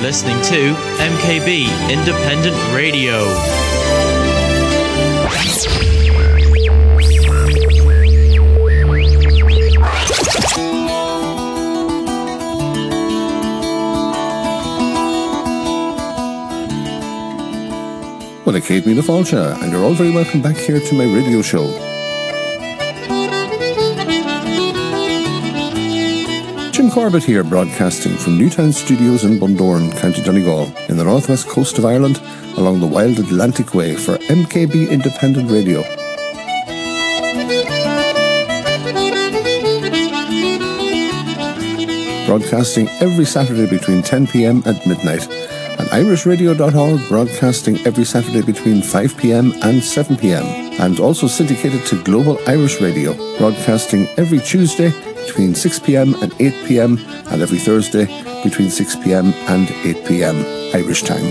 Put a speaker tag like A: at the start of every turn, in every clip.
A: listening to MKB Independent Radio.
B: Well, it Kate Mina Falcha, and you're all very welcome back here to my radio show. Jim Corbett here, broadcasting from Newtown Studios in Bundoran, County Donegal, in the northwest coast of Ireland, along the wild Atlantic Way for MKB Independent Radio. Broadcasting every Saturday between 10 p.m. and midnight, and irishradio.org broadcasting every Saturday between 5 p.m. and 7 p.m. and also syndicated to Global Irish Radio, broadcasting every Tuesday between 6 p.m. and 8 p.m. and every Thursday between 6 p.m. and 8 p.m. Irish time.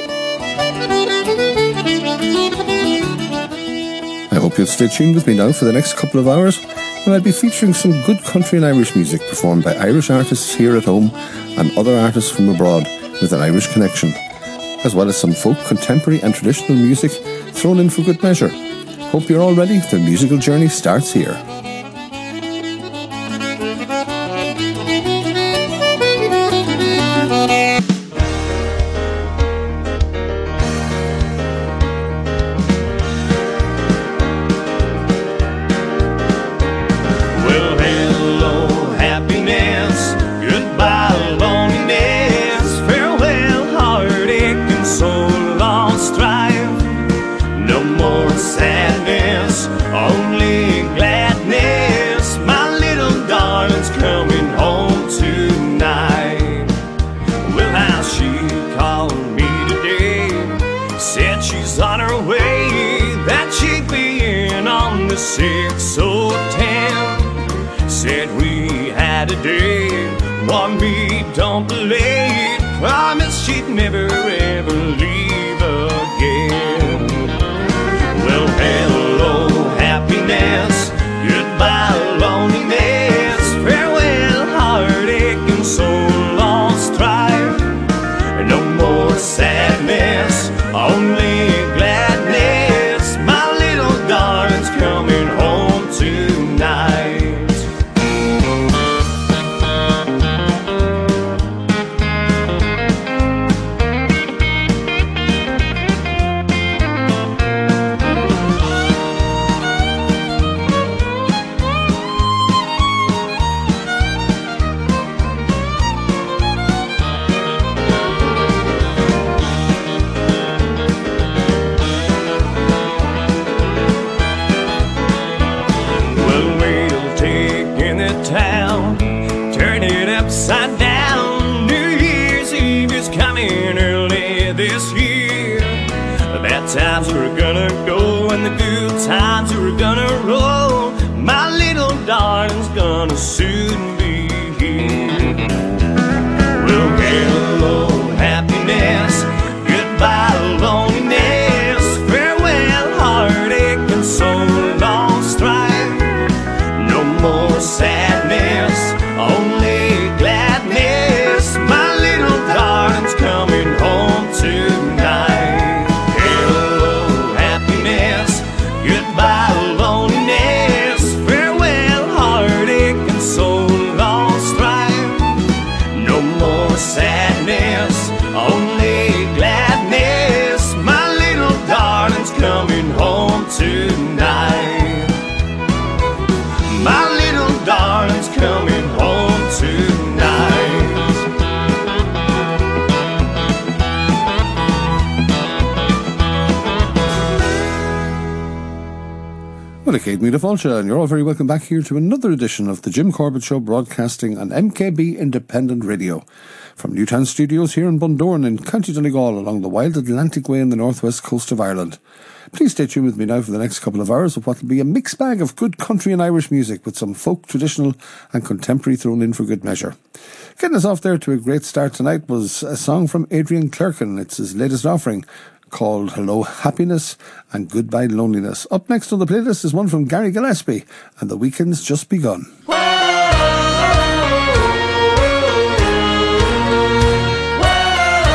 B: I hope you'll stay tuned with me now for the next couple of hours, when I'll be featuring some good country and Irish music performed by Irish artists here at home and other artists from abroad with an Irish connection, as well as some folk, contemporary and traditional music thrown in for good measure. Hope you're all ready. The musical journey starts here.
C: Don't believe, promise she'd never ever leave again. Well, hello, happiness, goodbye, loneliness, farewell, heartache, and so long strife. No more sadness, only gladness. My little darling's coming home tonight. Upside down, New Year's Eve is coming early this year. The bad times we're gonna go and the good times we're gonna roll. My little darling's gonna soon be here. Well, hello, happiness, goodbye, loneliness, farewell, heartache, and so long strife. No more sadness, only gladness. My little darling's coming home tonight. Hello, happiness, goodbye, loneliness, farewell, heartache, and so long strife. No more sadness, only gladness. My little darling's coming home tonight. My little darling's coming home tonight.
B: Well, Kate Mina Falcha, and you're all very welcome back here to another edition of the Jim Corbett Show, broadcasting on MKB Independent Radio from Newtown Studios here in Bundoran in County Donegal, along the wild Atlantic Way in the northwest coast of Ireland. Please stay tuned with me now for the next couple of hours of what will be a mixed bag of good country and Irish music with some folk, traditional and contemporary thrown in for good measure. Getting us off there to a great start tonight was a song from Adrian Clerkin. It's his latest offering, called Hello Happiness and Goodbye Loneliness. Up next on the playlist is one from Gary Gillespie and The Weekend's Just Begun.
C: Whoa.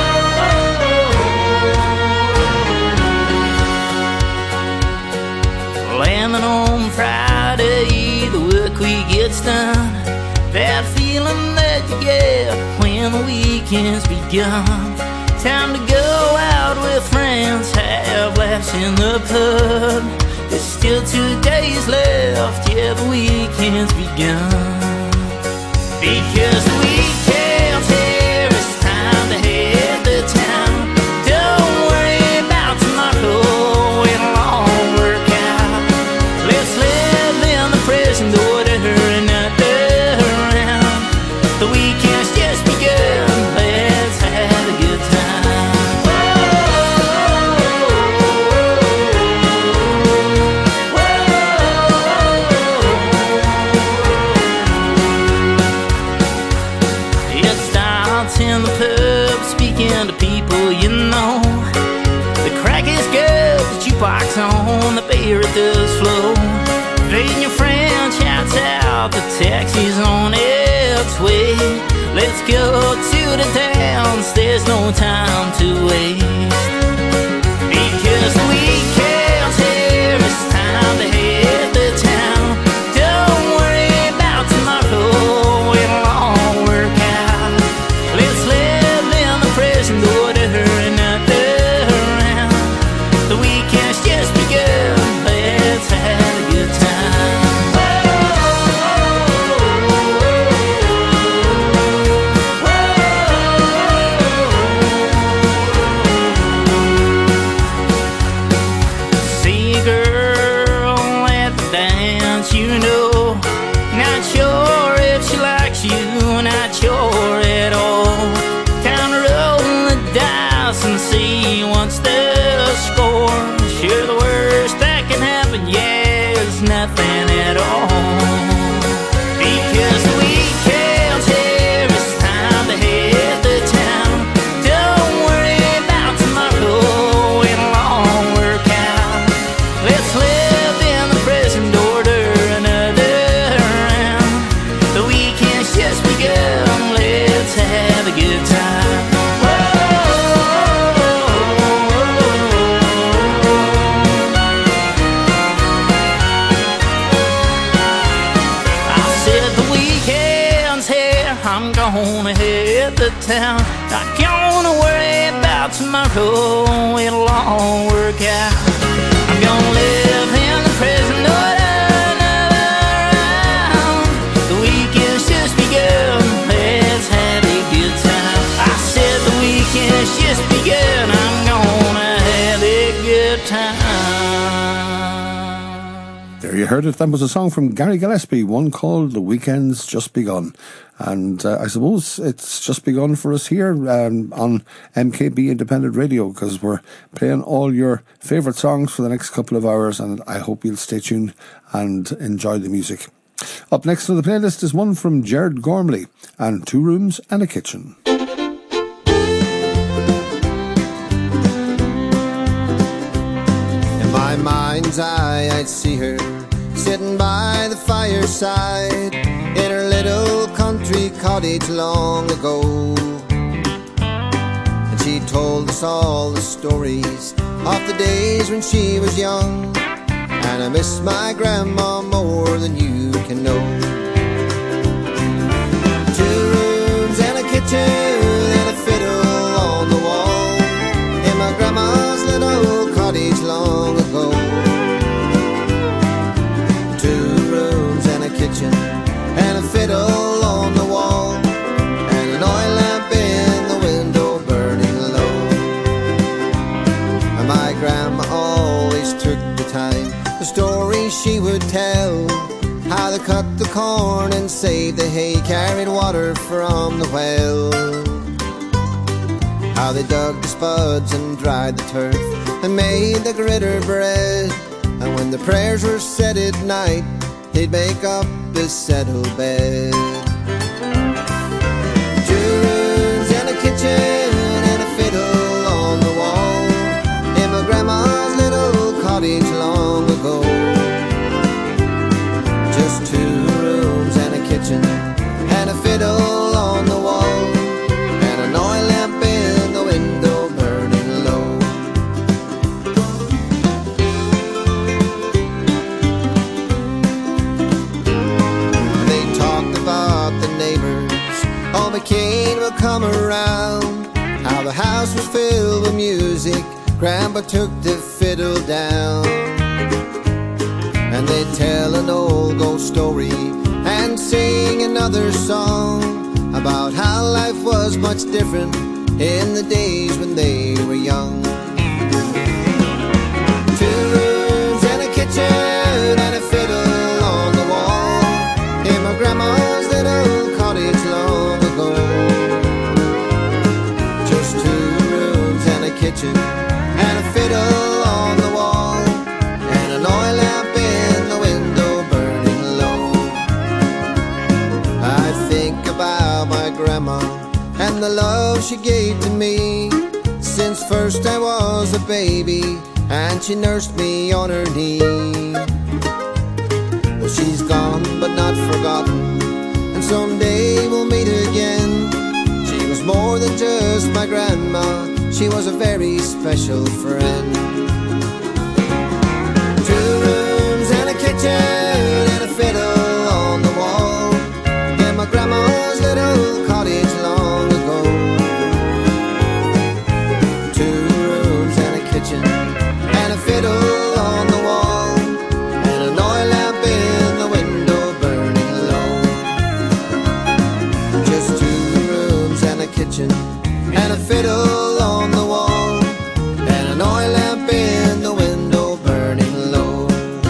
D: it's done. That feeling that you get when the weekend's begun. Time to go out with friends, have laughs in the pub. There's still 2 days left, yeah, the weekend's begun. Because the weekend's here, it's time to head to town. Don't worry about tomorrow, it'll all work out. Let's live in the present order and not around. The weekend's just begun, let's have a good time. In the pub, speaking to people you know. The crack is good, the jukebox on, the beer it does flow. Then your friend shouts out, the taxi's on its way. Let's go to the dance, there's no time to waste. Because the weekend's here, it's time to head to town. Don't worry about tomorrow, it'll all work out. Let's live in the present order and not around. The weekend's just begun, let's have a good time. See a girl at the dance, you know. Not sure if she likes you, not sure at all. Time to roll the dice and see what's the score. Sure, the worst that can happen, yeah, is nothing at all. Because the weekend's here, it's time to head to town. Don't worry about tomorrow, it'll all work out. Let's live in the present order and not around. The weekend's just begun, let's have a good time. I said the weekend's here, I'm gonna head to town. Not gonna worry about tomorrow, it'll all work out. I'm gonna live in the present order, not around. The weekend's just begun, let's have a good time. I said the weekend's just begun, I'm gonna have a good time.
B: There you heard it. That was a song from Gary Gillespie, one called The Weekend's Just Begun. And I suppose it's just begun for us here on MKB Independent Radio, because we're playing all your favourite songs for the next couple of hours, and I hope you'll stay tuned and enjoy the music. Up next on the playlist is one from Gerard Gormley and 2 Rooms and a Kitchen.
E: In my mind's eye I'd see her sitting by the fireside in her little country cottage long ago. And she told us all the stories of the days when she was young, and I miss my grandma more than you can know. 2 rooms and a kitchen and a fiddle on the wall in my grandma's little cottage long ago. 2 rooms and a kitchen and a fiddle on the wall and an oil lamp in the window burning low. And my grandma always took the time, the stories she would tell, how they cut the corn and saved the hay, carried water from the well, how they dug the spuds and dried the turf and made the gritter bread. And when the prayers were said at night, they'd make up this settled bed. 2 rooms and a kitchen and a fiddle on the wall in my grandma's little cottage long ago. Just 2 rooms and a kitchen and a fiddle on the wall and an oil lamp in the window burning low. They Grandpa took the fiddle down, and they'd tell an old ghost story and sing another song about how life was much different in the days when they were young. 2 rooms and a kitchen and a fiddle on the wall in my grandma's little cottage long ago. Just 2 rooms and a kitchen and a fiddle on the wall and an oil lamp in the window burning low. I think about my grandma and the love she gave to me since first I was a baby and she nursed me on her knee. Well, she's gone but not forgotten, and someday we'll meet again. She was more than just my grandma, she was a very special friend. 2 rooms and a kitchen and a fiddle on the wall in my grandma's little cottage long ago. 2 rooms and a kitchen and a fiddle on the wall and an oil lamp in the window burning low. Just 2 rooms and a kitchen and a fiddle on the wall and an oil lamp in the window burning low.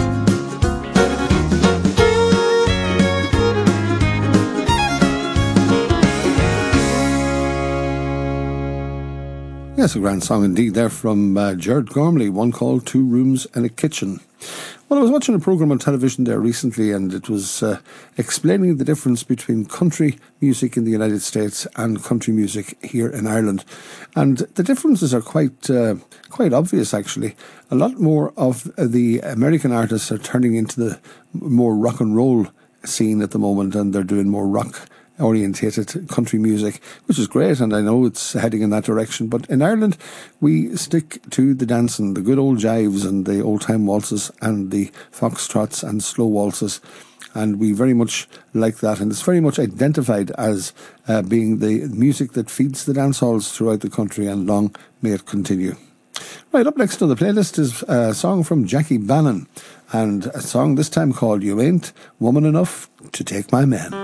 B: Yes, a grand song indeed there from Gerard Gormley, one called 2 Rooms and a Kitchen. Well, I was watching a programme on television there recently, and it was explaining the difference between country music in the United States and country music here in Ireland. And the differences are quite obvious, actually. A lot more of the American artists are turning into the more rock and roll scene at the moment, and they're doing more rock orientated country music, which is great, and I know it's heading in that direction. But in Ireland, we stick to the dancing, the good old jives and the old time waltzes and the foxtrots and slow waltzes, and we very much like that, and it's very much identified as being the music that feeds the dance halls throughout the country, and long may it continue. Right, up next on the playlist is a song from Jackie Bannon, and a song this time called You Ain't Woman Enough to Take My Man.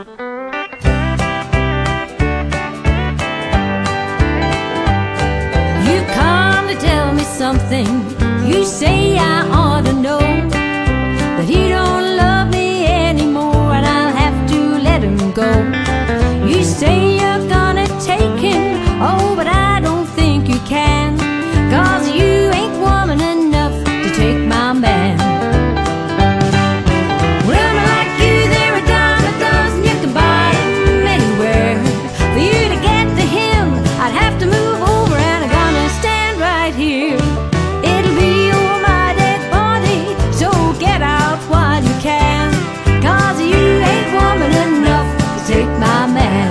F: Tell me something, you say I ought to know that he don't love me anymore and I'll have to let him go. You say you're gonna take him, oh, but I don't think you can, 'cause you ain't woman enough to take my man. Women like you, they're a dime a dozen, you can buy them anywhere. For you to get to him, I'd have to move over and I'm gonna stand right here. It'll be over my dead body, so get out while you can, 'cause you ain't woman enough to take my man.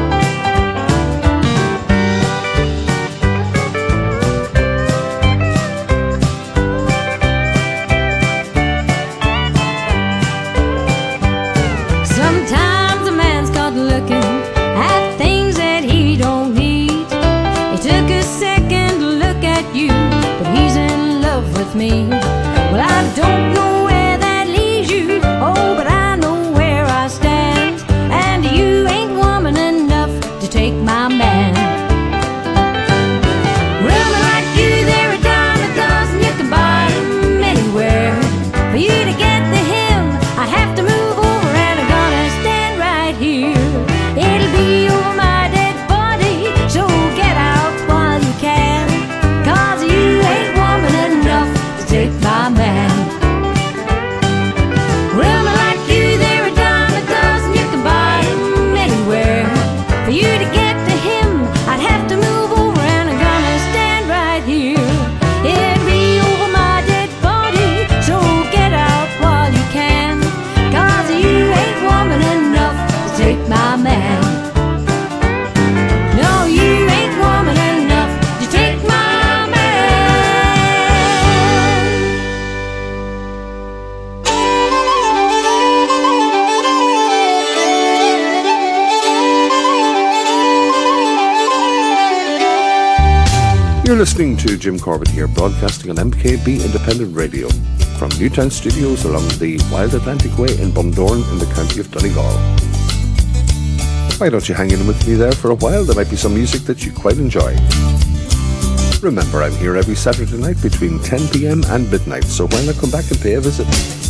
F: Sometimes a man's caught looking at things that he don't need. It took a second to look at you, but he's in love with me. Well, I don't know where that leaves you, oh, but I know where I stand, and you ain't woman enough to take my man. Women like you, they're a dime a dozen, you can buy them anywhere. For you to get to him, I have to move over and I'm gonna stand right here. It'll be over my dead body, so get out while you can, 'cause you ain't woman enough to take my man. Women like you, they're a dime a dozen, you can buy them anywhere. For you to get to him, I'd have to move over and I'm gonna stand right here. It'll be over my dead body, so get out while you can, 'cause you ain't woman enough to take my man. No, you ain't woman enough to take my man.
B: You're listening to Jim Corbett here, broadcasting on MKB Independent Radio from Newtown Studios along the Wild Atlantic Way in Bundoran in the county of Donegal. Why don't you hang in with me there for a while? There might be some music that you quite enjoy. Remember, I'm here every Saturday night between 10 p.m. and midnight, so why not come back and pay a visit?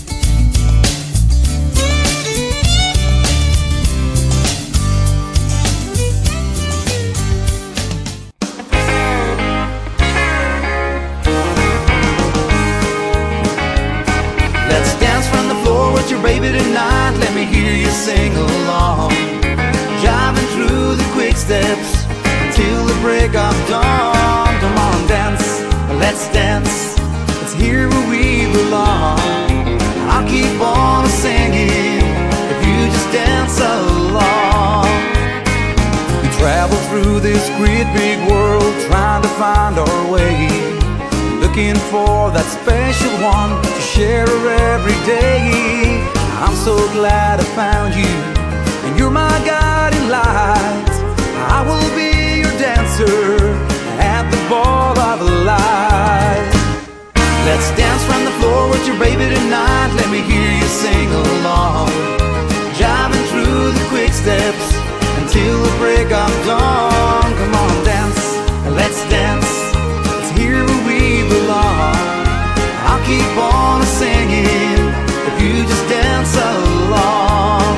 G: Baby, tonight, let me hear you sing along. Driving through the quick steps until the break of dawn. Come on, dance, let's dance. It's here where we belong. I'll keep on singing if you just dance along. We travel through this great big world, trying to find our way, looking for that special one to share every day. I'm so glad I found you, and you're my guiding light. I will be your dancer at the ball of light. Let's dance from the floor with your baby tonight. Let me hear you sing along. Driving through the quick steps until the break of dawn. Come on, dance, let's dance. It's here where we belong. I'll keep on singing if you just dance along.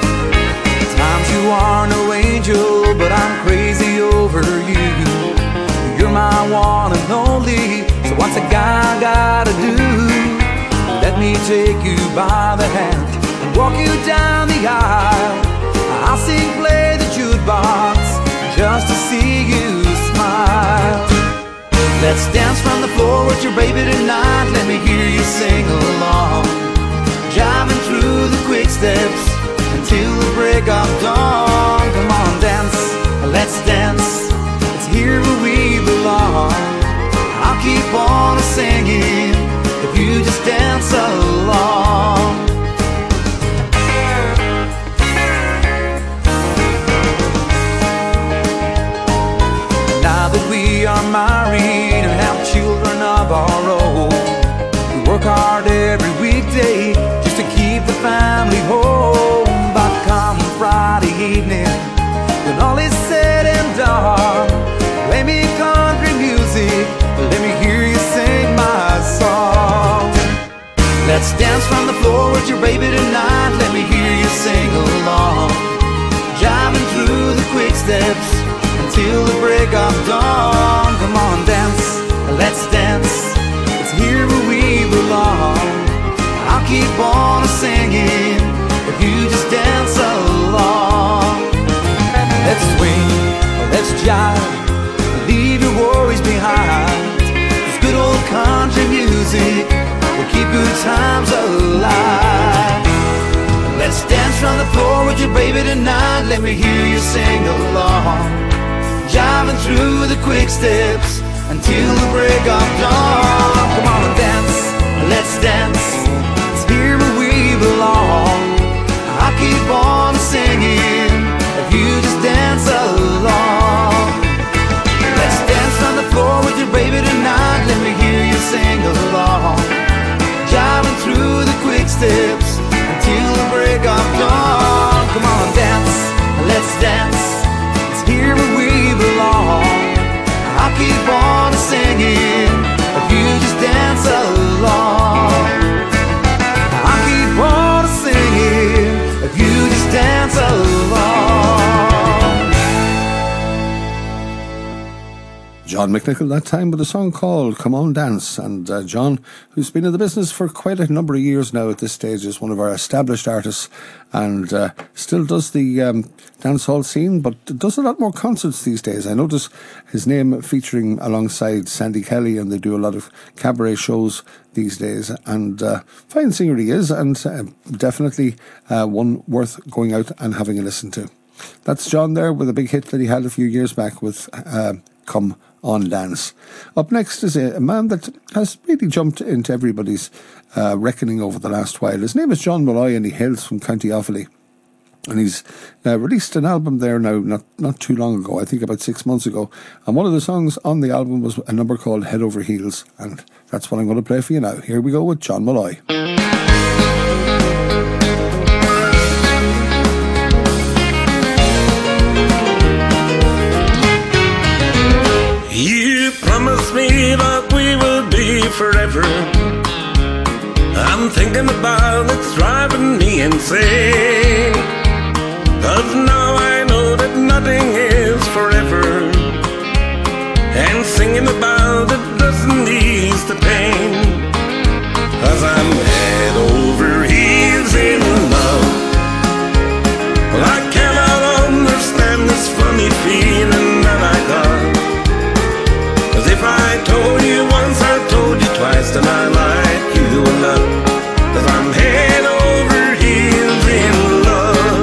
G: Times you are no angel, but I'm crazy over you. You're my one and only, so what's a guy gotta do? Let me take you by the hand and walk you down the aisle. I'll sing, play the jukebox just to see you smile. Let's dance from the floor with your baby tonight. Let me hear you sing along. Driving through the quick steps until the break of dawn. Come on, dance, let's dance. It's here where we belong. I'll keep on singing if you just dance along. Now that we are married and have children of our own, we work hard every weekday just to keep the family home. But come Friday evening, when all is said and done, play me country music, let me hear you sing my song. Let's dance from the floor with your baby tonight. Let me hear you sing along. Driving through the quick steps until the break of dawn. Come on, dance, let's dance. It's here where we belong. I'll keep on singing if you just dance along. Let's swing, let's jive, leave your worries behind. This good old country music will keep good times alive. Let's dance from the floor with your baby tonight. Let me hear you sing along. Driving through the quick steps until the break of dawn. Come on and dance, let's dance. It's here where we belong. I'll keep on singing if you just dance along. Let's dance on the floor with your baby tonight. Let me hear you sing along. Driving through the quick steps until the break of dawn. Come on, dance, let's dance. It's here where we belong. I'll keep on singing if you just dance along. I'll keep on singing if you just dance along.
B: John McNichol that time with a song called Come On Dance. And John, who's been in the business for quite a number of years now at this stage, is one of our established artists and still does the dancehall scene, but does a lot more concerts these days. I notice his name featuring alongside Sandy Kelly, and they do a lot of cabaret shows these days. And fine singer he is, and definitely one worth going out and having a listen to. That's John there with a big hit that he had a few years back with Come On Dance. Up next is a man that has really jumped into everybody's reckoning over the last while. His name is John Malloy, and he hails from County Offaly. And he's released an album there now, not too long ago, I think about 6 months ago. And one of the songs on the album was a number called Head Over Heels. And that's what I'm going to play for you now. Here we go with John Malloy.
H: You promised me that we would be forever. I'm thinking about it's driving me insane. 'Cause now I know that nothing is forever, and singing about it doesn't ease the pain. 'Cause I'm head over heels in love. Well, I cannot understand this funny feeling that I got. 'Cause if I told you once, I told you twice, then I like you a lot. 'Cause I'm head over heels in love.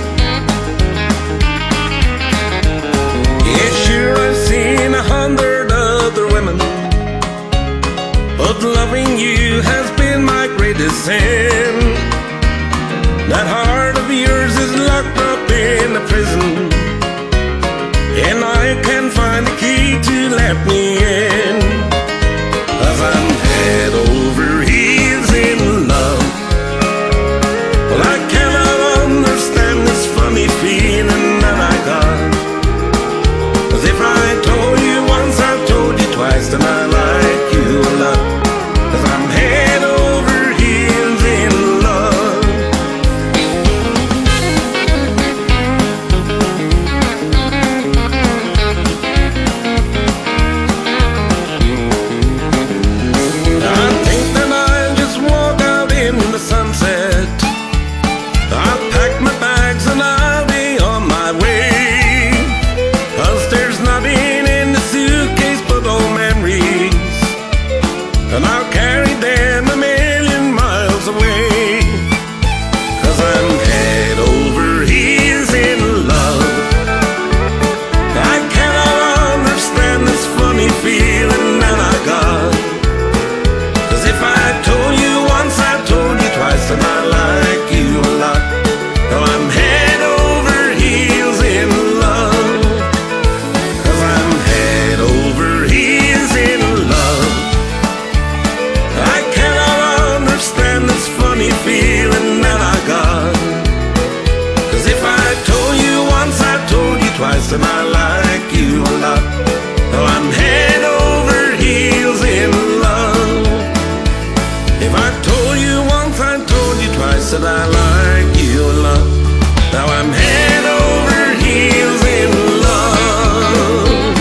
H: Yeah, sure, I've seen 100 other women, but loving you has been my greatest sin. That heart of yours is locked up in a prison, and I can't find the key to let me in. 'Cause I'm head over heels in love. Well, I cannot understand this funny feeling that I got. 'Cause if I told you once, I've told you twice, then I like you a lot. 'Cause I'm head over heels in love. I think that I'll just walk out in the sunset. I'll pack my bags and I'll be on my way. 'Cause there's nothing in the suitcase but old memories, and I'll carry them a million miles away. 'Cause I'm head over heels in love. I cannot understand this funny feeling that I got. 'Cause if I told you once, I told you twice, and I like you a lot. Now I'm head over heels in love. 'Cause I'm head over heels in love. I cannot understand this funny feeling that I got. 'Cause if I told you once, I told you twice, and I like you a lot. Now I'm head over heels in love. If I told you once, I told you twice, that I like you a lot. Now I'm head over heels in love.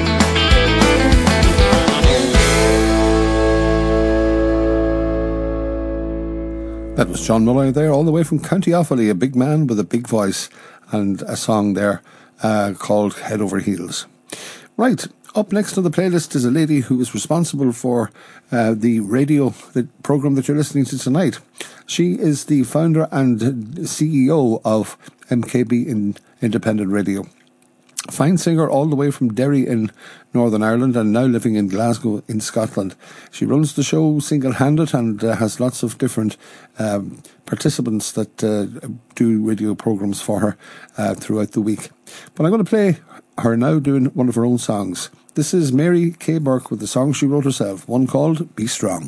B: That was John Malloy there, all the way from County Offaly, a big man with a big voice, and a song there called Head Over Heels. Right, up next on the playlist is a lady who is responsible for the program that you're listening to tonight. She is the founder and CEO of MKB Independent Radio. Fine singer all the way from Derry in Northern Ireland and now living in Glasgow in Scotland. She runs the show single-handed and has lots of different participants that do radio programs for her throughout the week. But I'm going to play her now doing one of her own songs. This is Mary K. Burke with the song she wrote herself, one called Be Strong.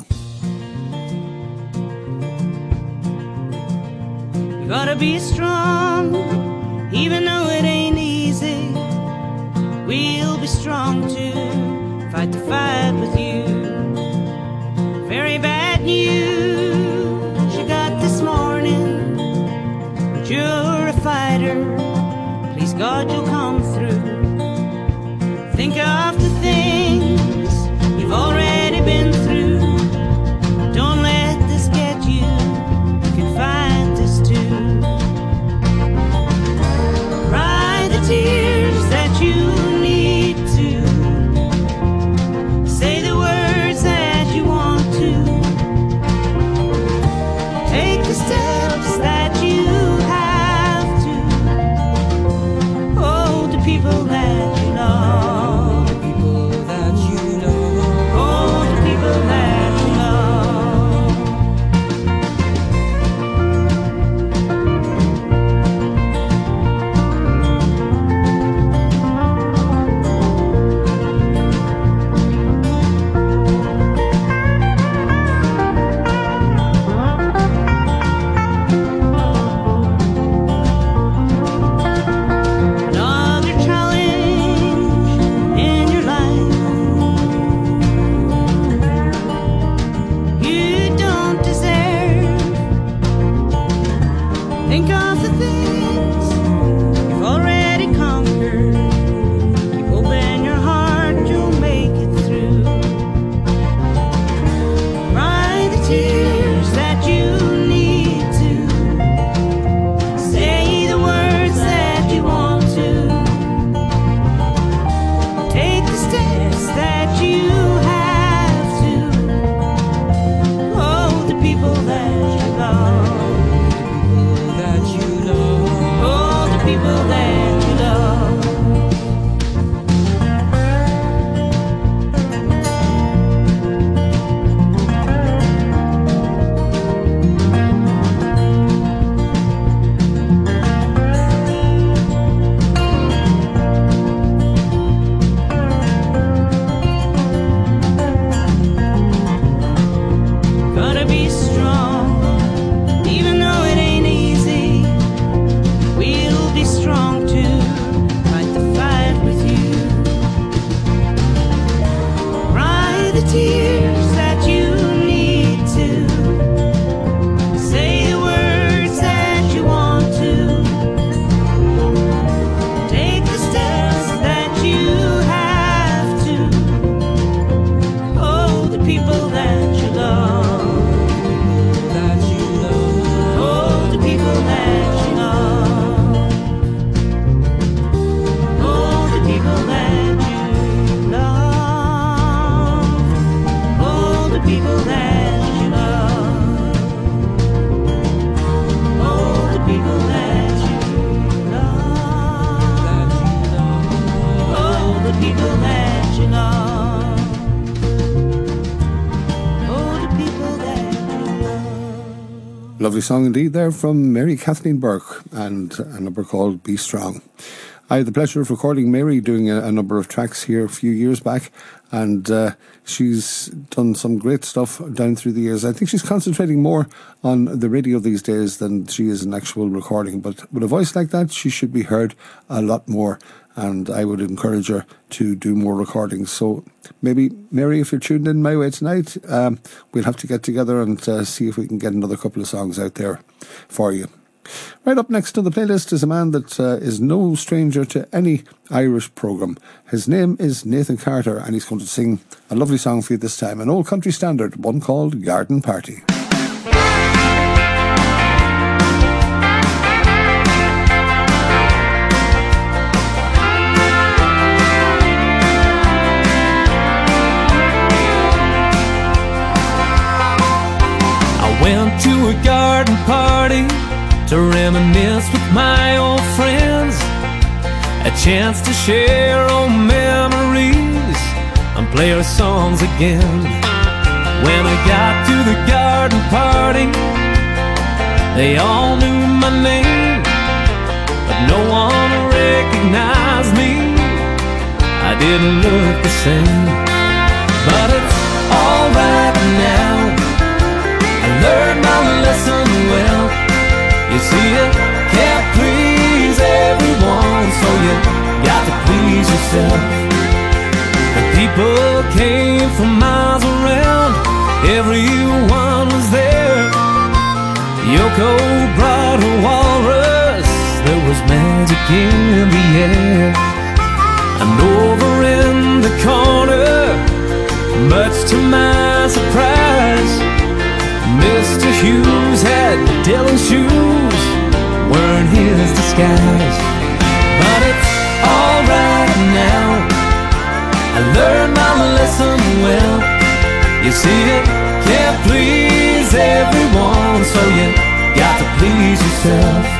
I: You gotta be strong, even though it ain't easy. We'll be strong to fight the fight with you. Very bad news you got this morning, but you're a fighter. Please God you'll come through. Think of the things you've already been through. Don't let this get you. You can fight this too. Cry the tears that you need to. Say the words that you want to. Take the steps that you have to. Hold the people that you love. people that you love. Gotta be strong, even though it ain't easy. We'll be strong too, fight the fight with you. Cry the tears that you need to, say the words that you want to, take the steps that you have to. Oh, the people that you love. Oh, the people that you love. Oh, the people that you love. Oh, the people that you love. Oh, the people that you love. Oh, the people that you love. Oh, the people that you love.
B: Lovely song indeed there from Mary Kathleen Burke, and a number called Be Strong. I had the pleasure of recording Mary doing a number of tracks here a few years back, and she's done some great stuff down through the years. I think she's concentrating more on the radio these days than she is in actual recording, but with a voice like that she should be heard a lot more, and I would encourage her to do more recordings. So maybe, Mary, if you're tuned in my way tonight, we'll have to get together and see if we can get another couple of songs out there for you. Right up next on the playlist is a man that is no stranger to any Irish programme. His name is Nathan Carter, and he's going to sing a lovely song for you this time, an old country standard, one called Garden Party.
J: I went to a garden party to reminisce with my old friends, a chance to share old memories and play our songs again. When I got to the garden party, they all knew my name, but no one recognized me. I didn't look the same, but it's alright now. I learned my lesson well. You see, you can't please everyone, so you got to please yourself. The people came from miles around, everyone was there. Yoko brought a walrus, there was magic in the air. And over in the corner, much to my surprise, Mr. Hughes had Dylan's shoes, wearing his disguise. But it's alright now, I learned my lesson well. You see, you can't please everyone, so you got to please yourself.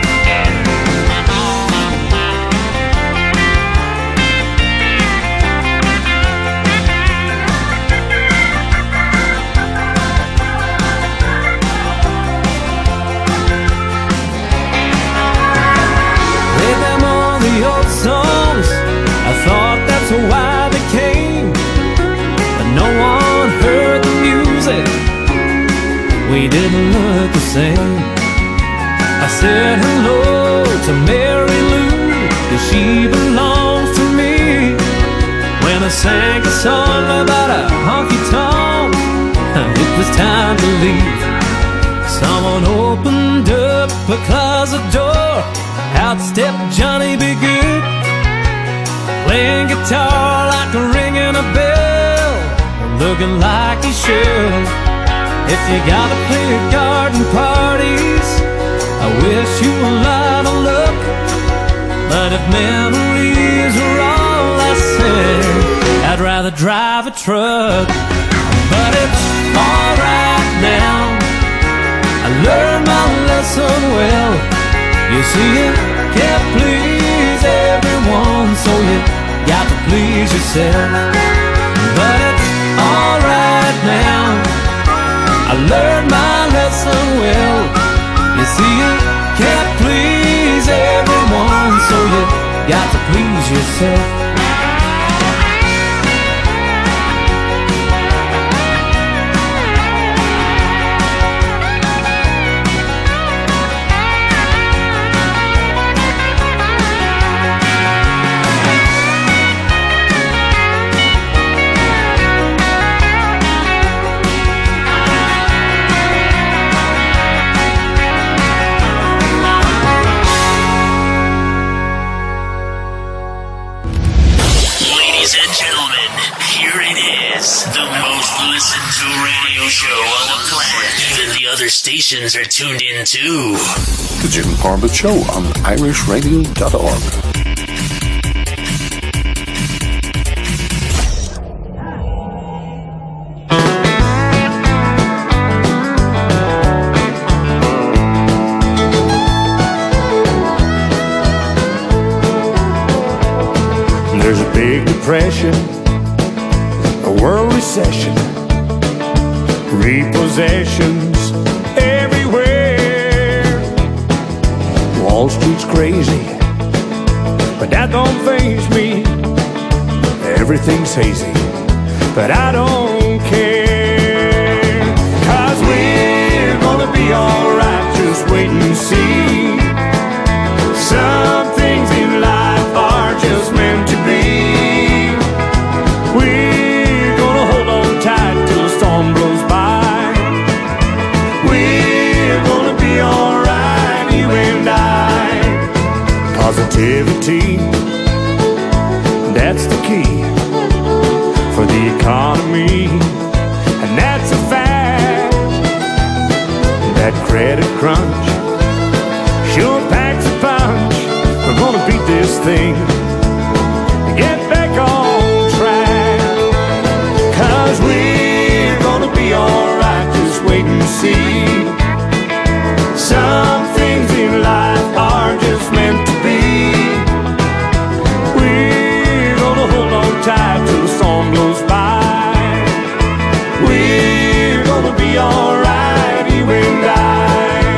J: Songs, I thought that's why they came, but no one heard the music, we didn't look the same. I said hello to Mary Lou, cause she belongs to me. When I sang a song about a honky-tonk, it was time to leave. Someone opened up a closet door, out stepped Johnny B. Good, playing guitar like a ringing a bell, looking like he should. If you gotta play at garden parties, I wish you a lot of luck. But if memories are all I say, I'd rather drive a truck. But it's alright now, I learned my lesson well. You see, you can't please everyone, so you got to please yourself. But it's alright now, I learned my lesson well. You see, you can't please everyone, so you got to please yourself.
K: Other stations are tuned in too.
B: The Jim Corbett Show on irishradio.org.
C: There's a big depression, a world recession, repossessions everywhere. Wall Street's crazy, but that don't faze me. Everything's hazy, but I don't care. 'Cause we're gonna be alright, just wait and see. Some things in life are just meant to be. We're gonna hold on tight till the storm blows by. We're gonna be alright, you and I. Positivity, that's the key for the economy, and that's a fact. That credit crunch sure packs a punch. We're gonna beat this thing and get back on track. 'Cause we're gonna be alright, just wait and see. Some things in life are just meant to be. We're gonna hold on tight till the storm blows by. We're gonna be alright, you and I.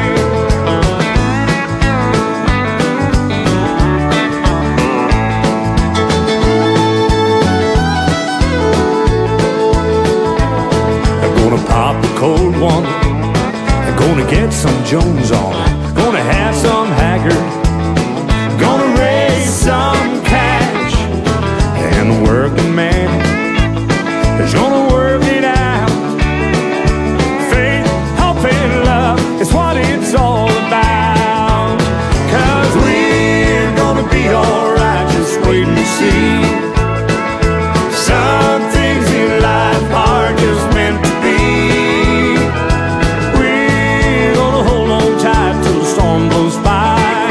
C: Pop a cold one, I'm gonna get some Jones on, gonna have some Haggard, gonna raise some cash, and the working man is gonna work it out. Faith, hope, and love is what it's all about. 'Cause we're gonna be alright, just wait and see. Some things in life are just meant to be. Blows by.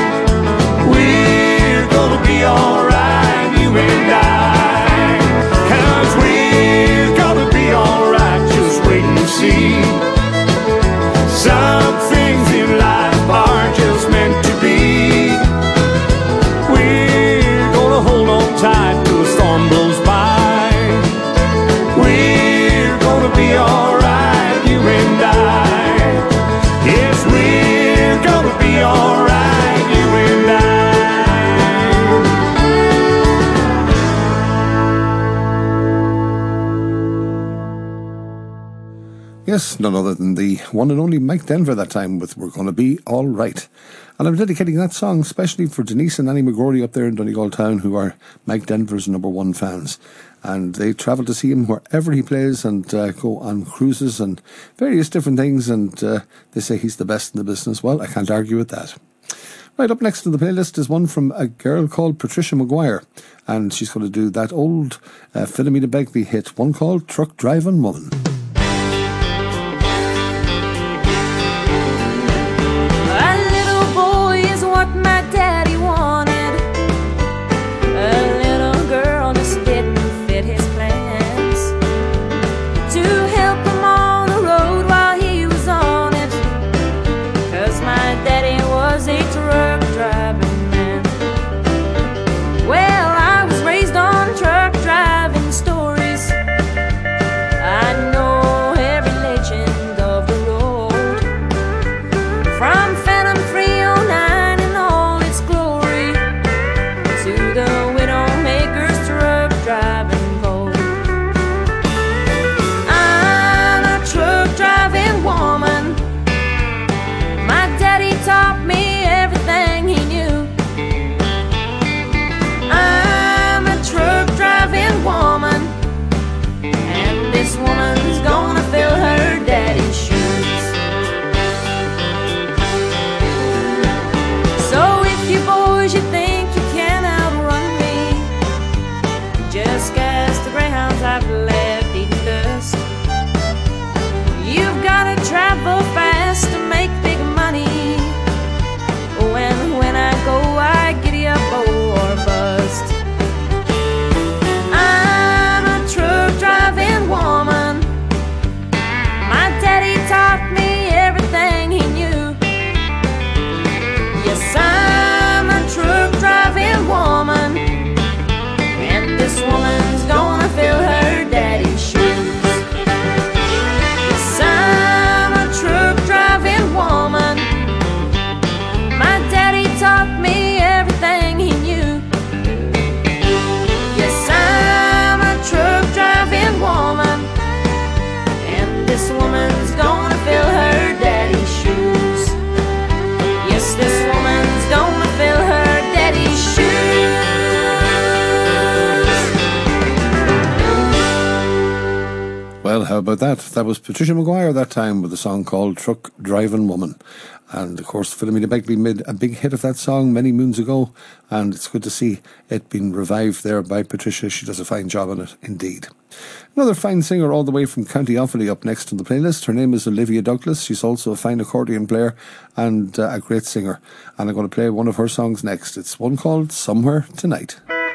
C: We're gonna be alright, you and I. 'Cause we're gonna be alright, just wait and see. Some things in life are just meant to be. We're gonna hold on tight till the storm blows by. We're gonna be alright, you and I. Yes, we're gonna be alright, you and I.
B: Yes, none other than the one and only Mike Denver that time with We're Gonna Be Alright. And I'm dedicating that song especially for Denise and Annie McGrory up there in Donegal Town, who are Mike Denver's #1 fans. And they travel to see him wherever he plays and go on cruises and various different things, and they say he's the best in the business. Well, I can't argue with that. Right, up next in the playlist is one from a girl called Patricia Maguire, and she's going to do that old Philomena Begley hit, one called Truck Driving Woman.
F: A little boy is what my daddy wanted. A little girl just didn't fit his plans. To help him on the road while he was on it, 'cause my daddy was a truck driving
B: about that? That was Patricia Maguire that time with a song called Truck Driving Woman. And of course, Philomena Begley made a big hit of that song many moons ago, and it's good to see it being revived there by Patricia. She does a fine job on it indeed. Another fine singer all the way from County Offaly up next on the playlist. Her name is Olivia Douglas. She's also a fine accordion player and a great singer. And I'm going to play one of her songs next. It's one called Somewhere Tonight.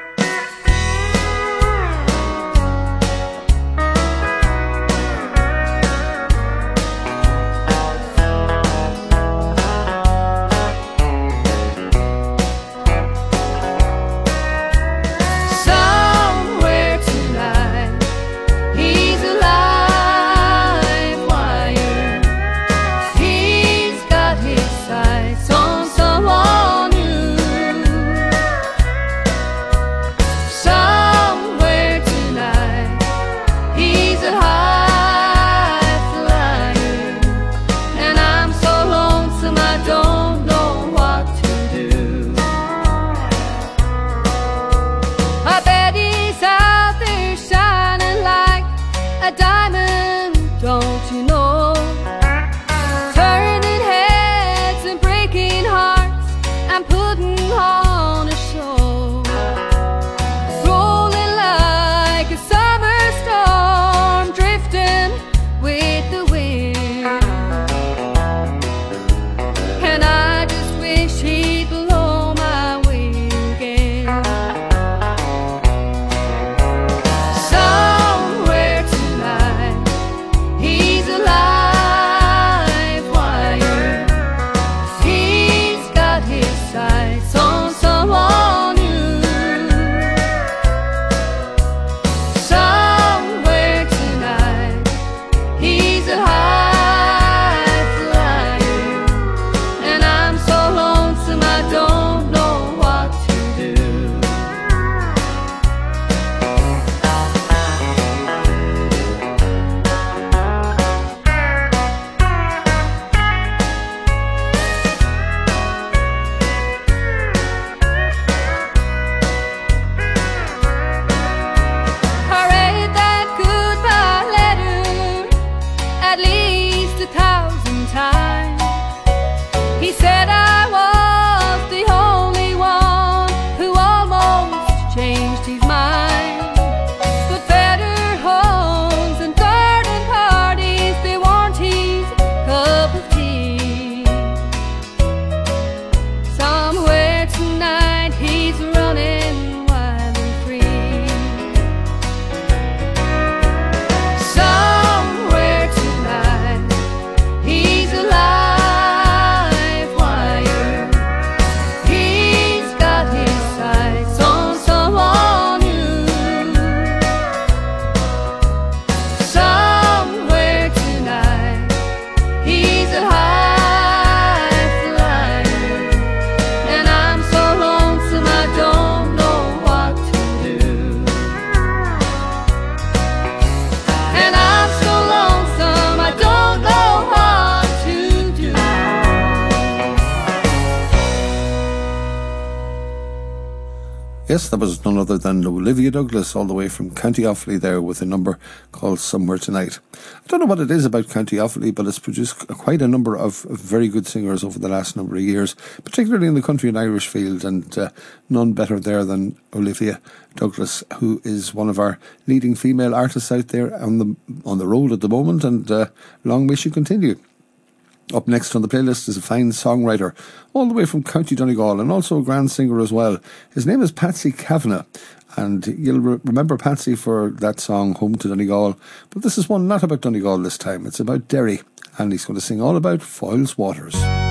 B: Yes, that was none other than Olivia Douglas, all the way from County Offaly there, with a number called Somewhere Tonight. I don't know what it is about County Offaly, but it's produced quite a number of very good singers over the last number of years, particularly in the country and Irish field, and none better there than Olivia Douglas, who is one of our leading female artists out there on the road at the moment, and long may she continue. Up next on the playlist is a fine songwriter all the way from County Donegal, and also a grand singer as well. His name is Patsy Kavanagh, and you'll remember Patsy for that song Home to Donegal, but this is one not about Donegal this time. It's about Derry, and he's going to sing all about Foyle's Waters.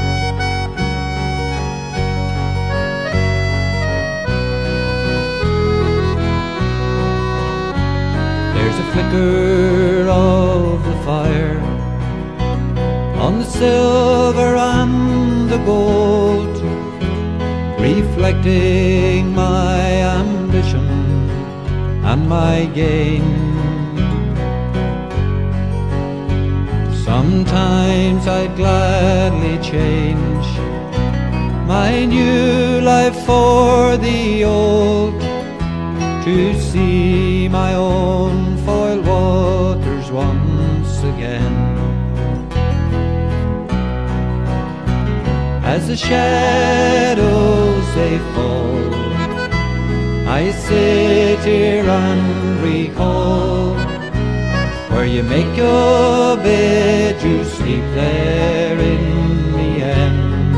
L: There's a flicker of the fire on the silver and the gold, reflecting my ambition and my gain. Sometimes I'd gladly change my new life for the old, to see my own Foyle Waters once again. As the shadows they fall, I sit here and recall where you make your bed, you sleep there in the end.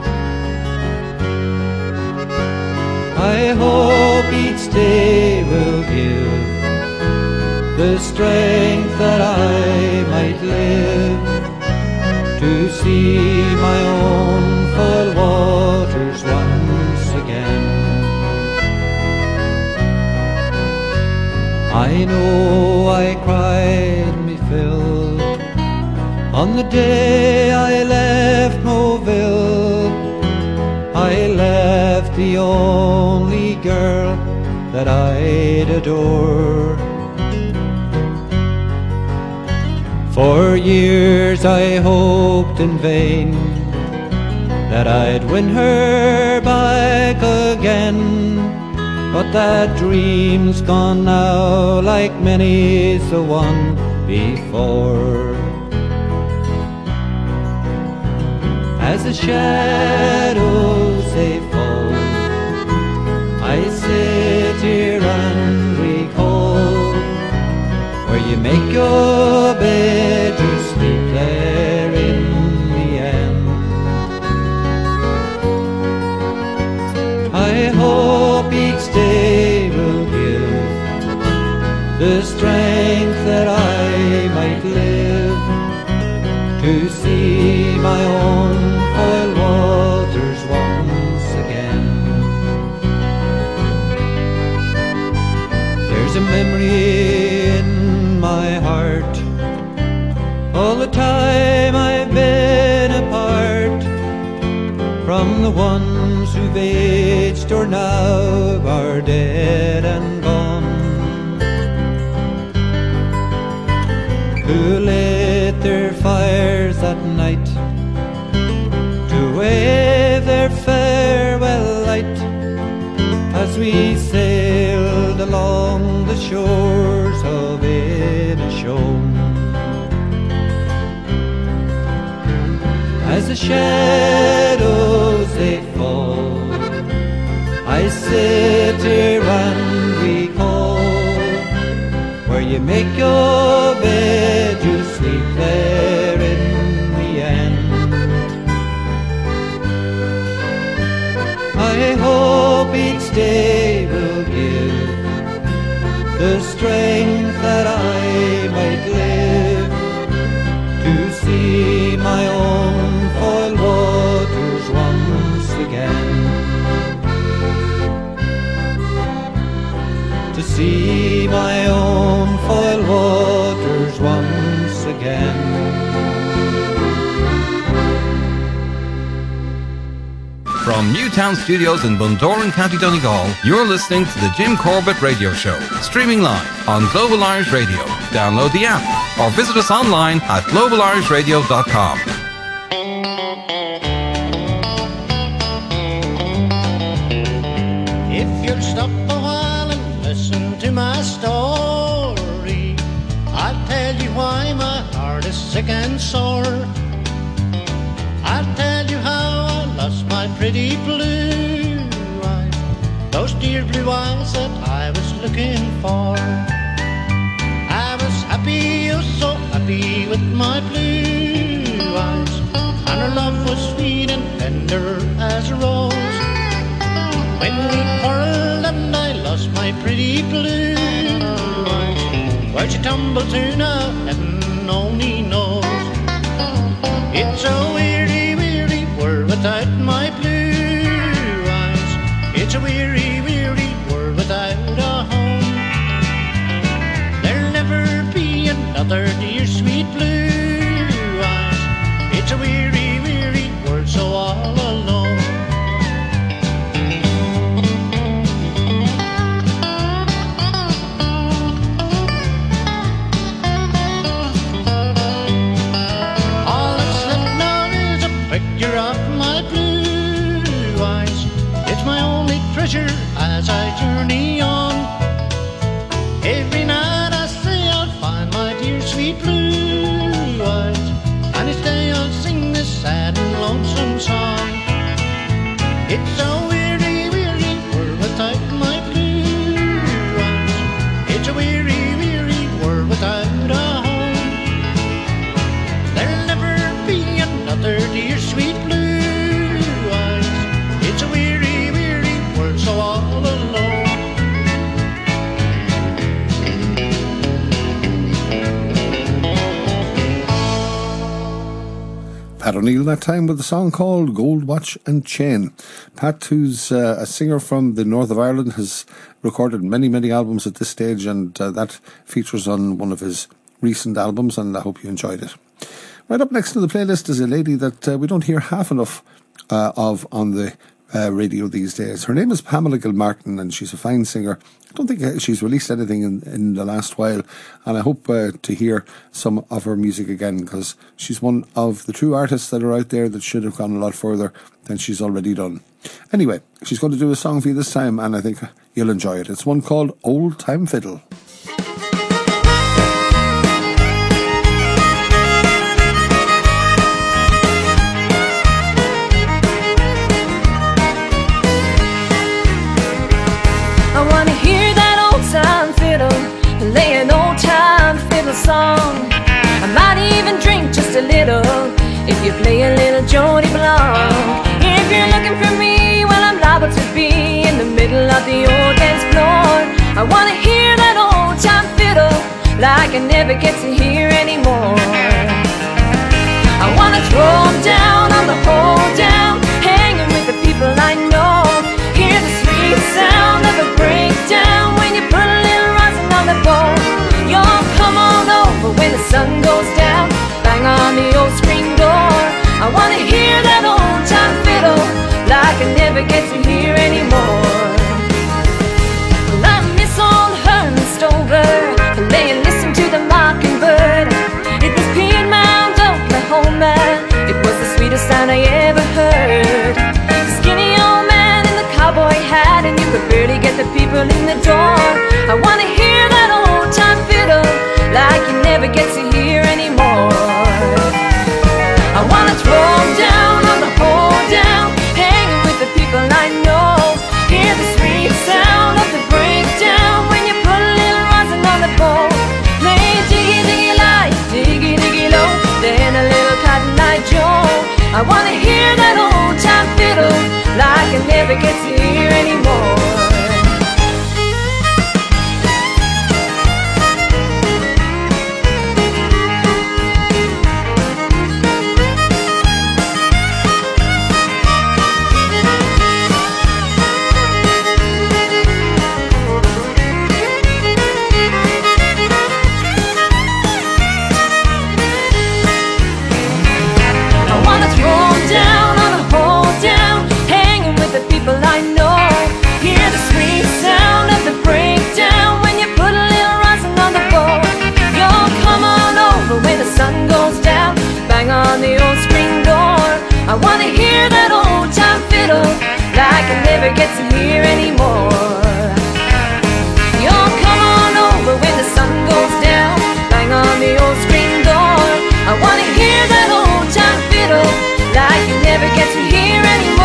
L: I hope each day will give the strength that I might live to see my own full waters once again. I know I cried me fill on the day I left Moville. I left the only girl that I'd adore. For years I hoped in vain that I'd win her back again, but that dream's gone now like many's the one before. As the shadows they fall, I sit here and recall where you make your bed, you sleep there in the end. I hope each day will give the strength that I might live to see my own foul waters once again. There's a memory in my heart all the time I've been apart from the ones who've aged or now are dead and gone, who lit their fires at night to wave their farewell light as we sailed along the shores of Inishowen. As the shadows they fall, I sit here and recall where you make your bed, you sleep there in the end. I hope each day will give the strength that I might live to see my own foul waters once again, to see my own foul waters once again.
M: From Newtown Studios in Bundoran, County Donegal, you're listening to the Jim Corbett Radio Show, streaming live on Global Irish Radio. Download the app or visit us online at globalir.com.
N: If you'll stop a while and listen to my story, I'll tell you why my heart is sick and sore. I'll tell you how I lost my pretty blue eyes, those dear blue eyes that I was looking for. I was happy, oh so happy with my blue eyes, and her love was sweet and tender as a rose. When we quarreled and I lost my pretty blue eyes, where'd she tumble to now, heaven only knows. It's a weary, weary world without my blue eyes. It's a weary, weary world without a home. There'll never be another dear sweet blue eyes. It's a weary, weary world so all alone. All that's left now
B: O'Neill that time with a song called Gold Watch and Chain. Pat, who's a singer from the north of Ireland, has recorded many albums at this stage, and that features on one of his recent albums, and I hope you enjoyed it. Right up next to the playlist is a lady that we don't hear half enough of on the radio these days. Her name is Pamela Gilmartin, and she's a fine singer. I don't think she's released anything in the last while, and I hope to hear some of her music again, because she's one of the true artists that are out there that should have gone a lot further than she's already done. Anyway, she's going to do a song for you this time, and I think you'll enjoy it. It's one called Old Time Fiddle.
F: Play an old time fiddle song. I might even drink just a little if you play a little Jody Blanc. If you're looking for me, well, I'm liable to be in the middle of the old dance floor. I wanna hear that old time fiddle like I never get to hear anymore. I wanna throw 'em down on the hold down, hanging with the people I know. Hear the sweet sound of a breakdown when you put a little rosin on the bowl. You'll come on over when the sun goes down, bang on the old screen door. I wanna hear that old time fiddle like I never get to hear anymore. Well, I miss old Herman Stover, lay and listen to the mockingbird. It was Piedmont, Oklahoma, it was the sweetest sound I ever heard. The skinny old man in the cowboy hat, and you could barely get the people in the door. I wanna hear that old time fiddle like you never get to hear anymore. I wanna throw 'em down on the hold down, hanging with the people I know. Hear the sweet sound of the breakdown when you put a little rosin on the bowl. Play diggy diggy light, diggy diggy low, then a little Cotton Eye Joe. I wanna hear that old time fiddle like I never get to hear anymore. I wanna hear that old time fiddle like I never get to hear anymore. You'll come on over when the sun goes down, bang on the old screen door. I wanna hear that old time fiddle like you never get to hear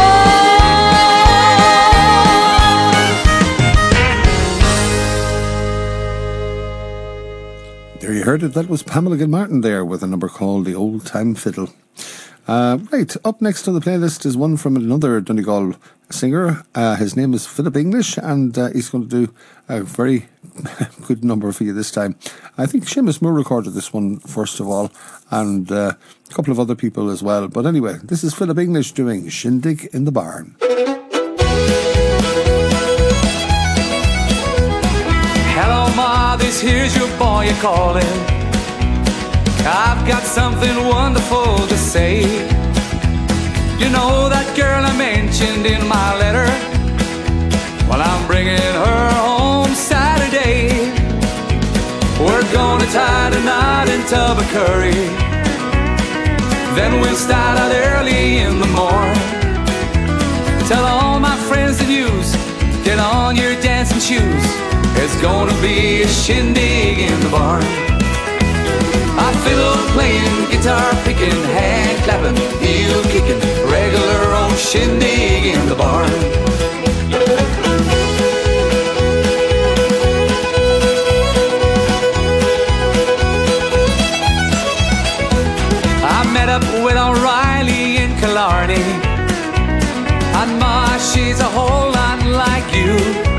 F: anymore.
B: There you heard it. That was Pamela Gilmartin there with a number called The Old Time Fiddle. Right, up next on the playlist is one from another Donegal singer. His name is Philip English, and he's going to do a very good number for you this time. I think Seamus Moore recorded this one first of all, and a couple of other people as well. But anyway, this is Philip English doing Shindig in the Barn.
J: Hello Ma, this here's your boy a-calling. I've got something wonderful to say. You know that girl I mentioned in my letter? Well, I'm bringing her home Saturday. We're gonna tie the knot in Tubbercurry, then we'll start out early in the morn. Tell all my friends the news, get on your dancing shoes. It's gonna be a shindig in the barn. I fiddle playing, guitar picking, hand clapping, heel kicking, regular old shindig in the barn. I met up with O'Reilly in Killarney, and Ma, she's a whole lot like you,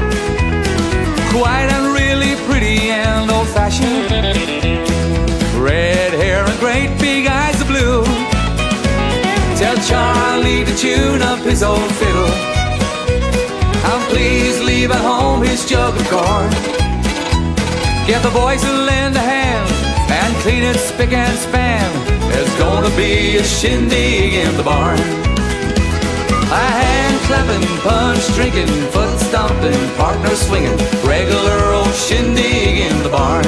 J: quite and really pretty and old-fashioned. Red hair and great big eyes of blue. Tell Charlie to tune up his old fiddle, and please leave at home his jug of corn. Get the boys to lend a hand and clean it spick and span. There's gonna be a shindig in the barn. A hand clapping, punch drinking, foot stomping, partner swinging, regular old shindig in the barn.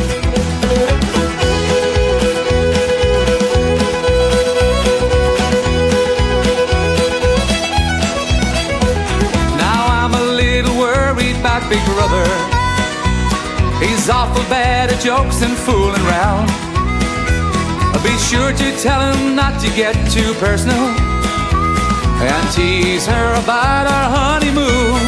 J: Now I'm a little worried about Big Brother. He's awful bad at jokes and fooling round. Be sure to tell him not to get too personal and tease her about our honeymoon.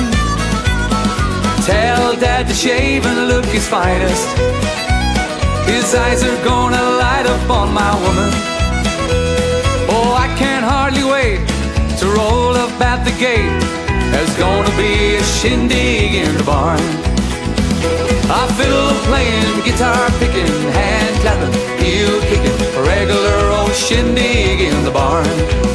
J: Tell Dad to shave and look his finest. His eyes are gonna light up on my woman. Oh, I can't hardly wait to roll up at the gate. There's gonna be a shindig in the barn. A fiddle playing, guitar picking, hand clapping, heel kicking, a regular old shindig in the barn.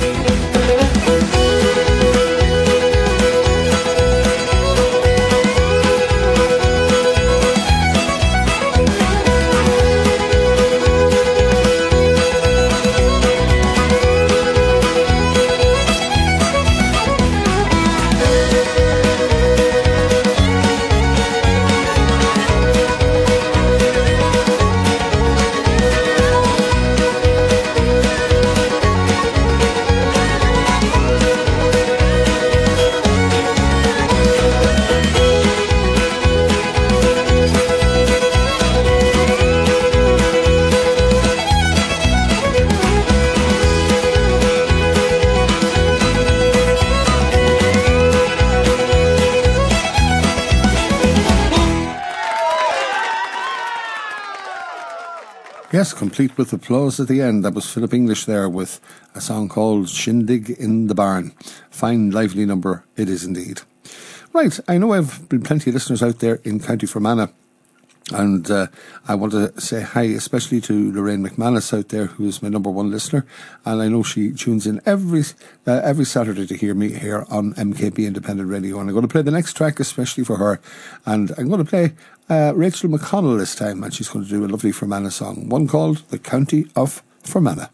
B: Yes, complete with applause at the end. That was Philip English there with a song called Shindig in the Barn. Fine, lively number it is indeed. Right, I know I've been plenty of listeners out there in County Fermanagh, and I want to say hi especially to Lorraine McManus out there, who is my number one listener, and I know she tunes in every Saturday to hear me here on MKB Independent Radio, and I'm going to play the next track especially for her, and I'm going to play Rachel McConnell this time, and she's going to do a lovely Fermanagh song, one called The County of Fermanagh.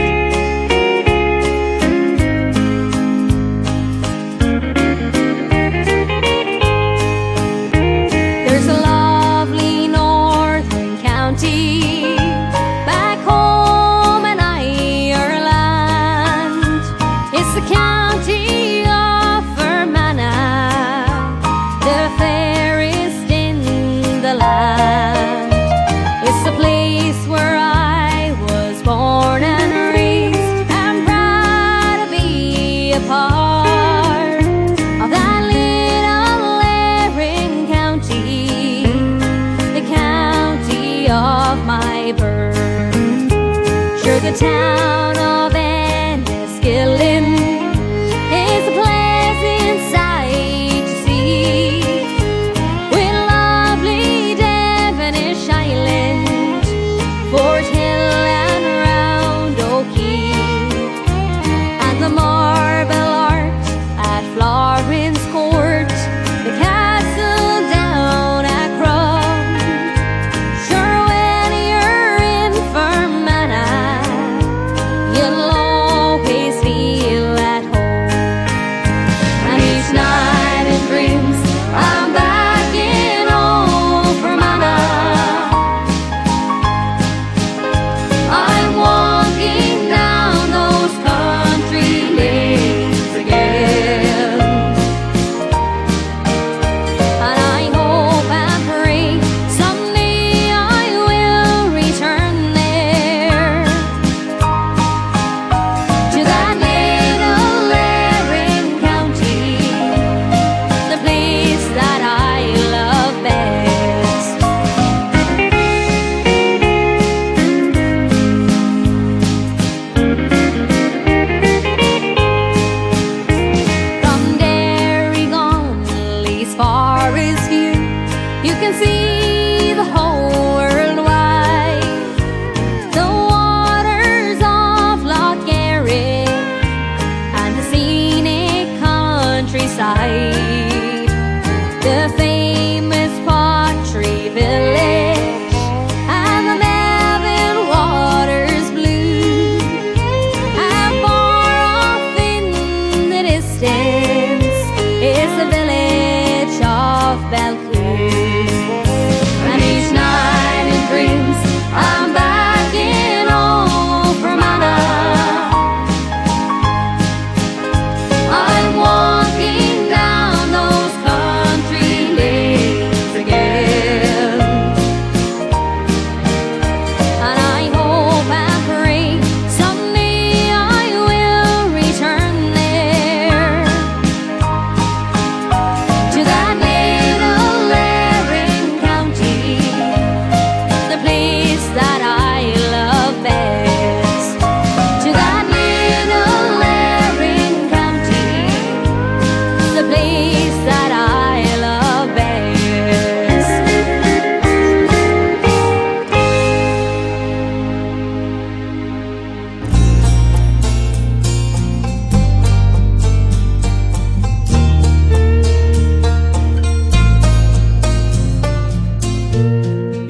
F: There's a lovely northern county back home in Ireland. It's the county of Fermanagh, the fairest in the land. It's the place where I was born and raised, and proud to be a part of that little Erin County, the county of my birth. Sure, the town of Enniskillen is a pleasant sight to see, with lovely Devonish Island, Fort Hill and Round O'Keefe, and the Marble Arch at Florence Court, the castle down at Crum. Sure, when you're in Fermanagh, you'll always feel at home. And each night in dreams, I'm back in old Fermanagh. I'm walking down those country lanes again, and I hope and pray someday I will return there, to that little Erin County, the place that I love best. From Derrygonley's forest view, you can see the whole world wide. The waters of Lough Garry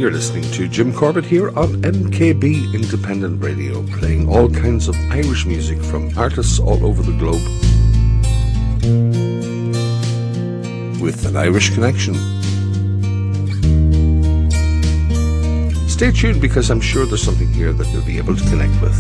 B: You're listening to Jim Corbett here on MKB Independent Radio, playing all kinds of Irish music from artists all over the globe with an Irish connection. Stay tuned, because I'm sure there's something here that you'll be able to connect with.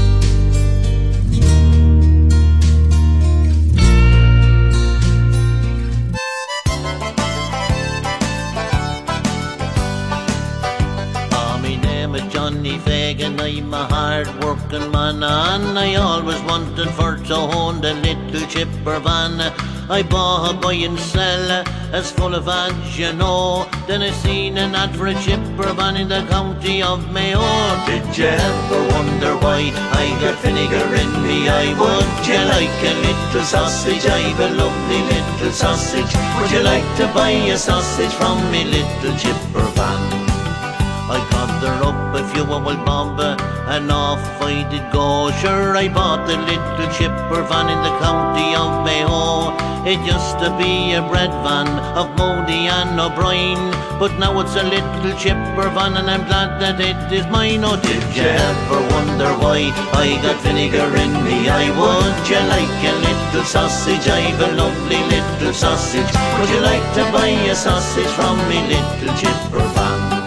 O: Johnny Fagan, I'm a hard-working man, and I always wanted for to own the little chipper van. I bought a buy and sell as full of ads, you know. Then I seen an ad for a chipper van in the county of Mayo. Did you ever wonder why I got vinegar in me eye? Would you like a little sausage? I've a lovely little sausage. Would you like to buy a sausage from me little chipper van? I caught her up a few will bob, and off I did go. Sure, I bought the little chipper van in the county of Mayo. It used to be a bread van of Mody and O'Brien, but now it's a little chipper van, and I'm glad that it is mine. Oh, did you ever wonder why I got vinegar in me eye? Would you like a little sausage? I've a lovely little sausage. Would you like to buy a sausage from me little chipper van?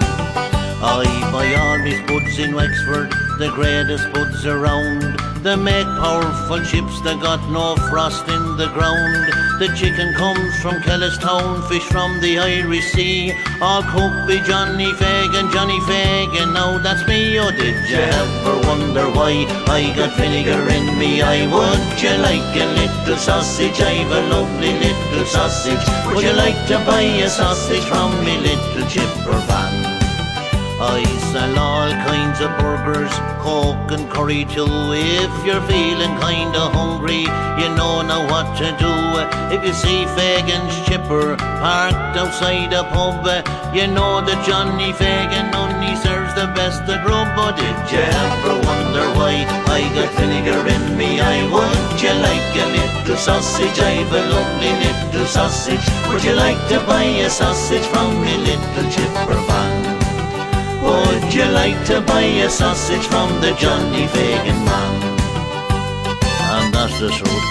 O: I buy all me spuds in Wexford, the greatest spuds around. They make powerful chips that got no frost in the ground. The chicken comes from Kellistown, fish from the Irish Sea, all cooked by Johnny Fagan, Johnny Fagan, now that's me. Oh, did you ever wonder why I got vinegar in me eye? Would you like a little sausage? I've a lovely little sausage. Would you like to buy a sausage from me little chipper van? I sell all kinds of burgers, coke and curry too. If you're feeling kinda hungry, you know now what to do. If you see Fagan's chipper parked outside a pub, you know that Johnny Fagan only serves the best of grub. But did you ever wonder why I got vinegar in me eye? Would you like a little sausage? I've a lovely little sausage. Would you like to buy a sausage from me little chipper van? Would you like to buy a sausage from the Johnny Fagan man? And that's the truth.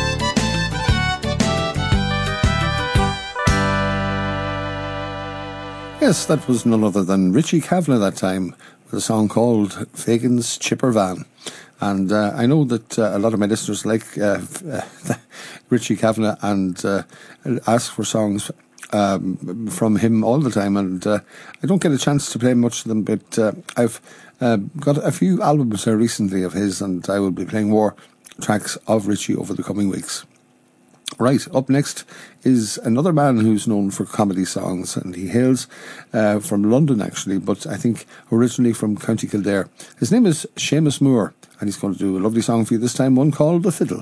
B: Yes, that was none other than Richie Kavanagh that time, with a song called Fagan's Chipper Van. And I know that a lot of my listeners like Richie Kavanagh and ask for songs from him all the time, and I don't get a chance to play much of them, but I've got a few albums there recently of his, and I will be playing more tracks of Richie over the coming weeks. Right, up next is another man who's known for comedy songs, and he hails from London actually, but I think originally from County Kildare. His name is Seamus Moore, and he's going to do a lovely song for you this time, one called The Fiddle.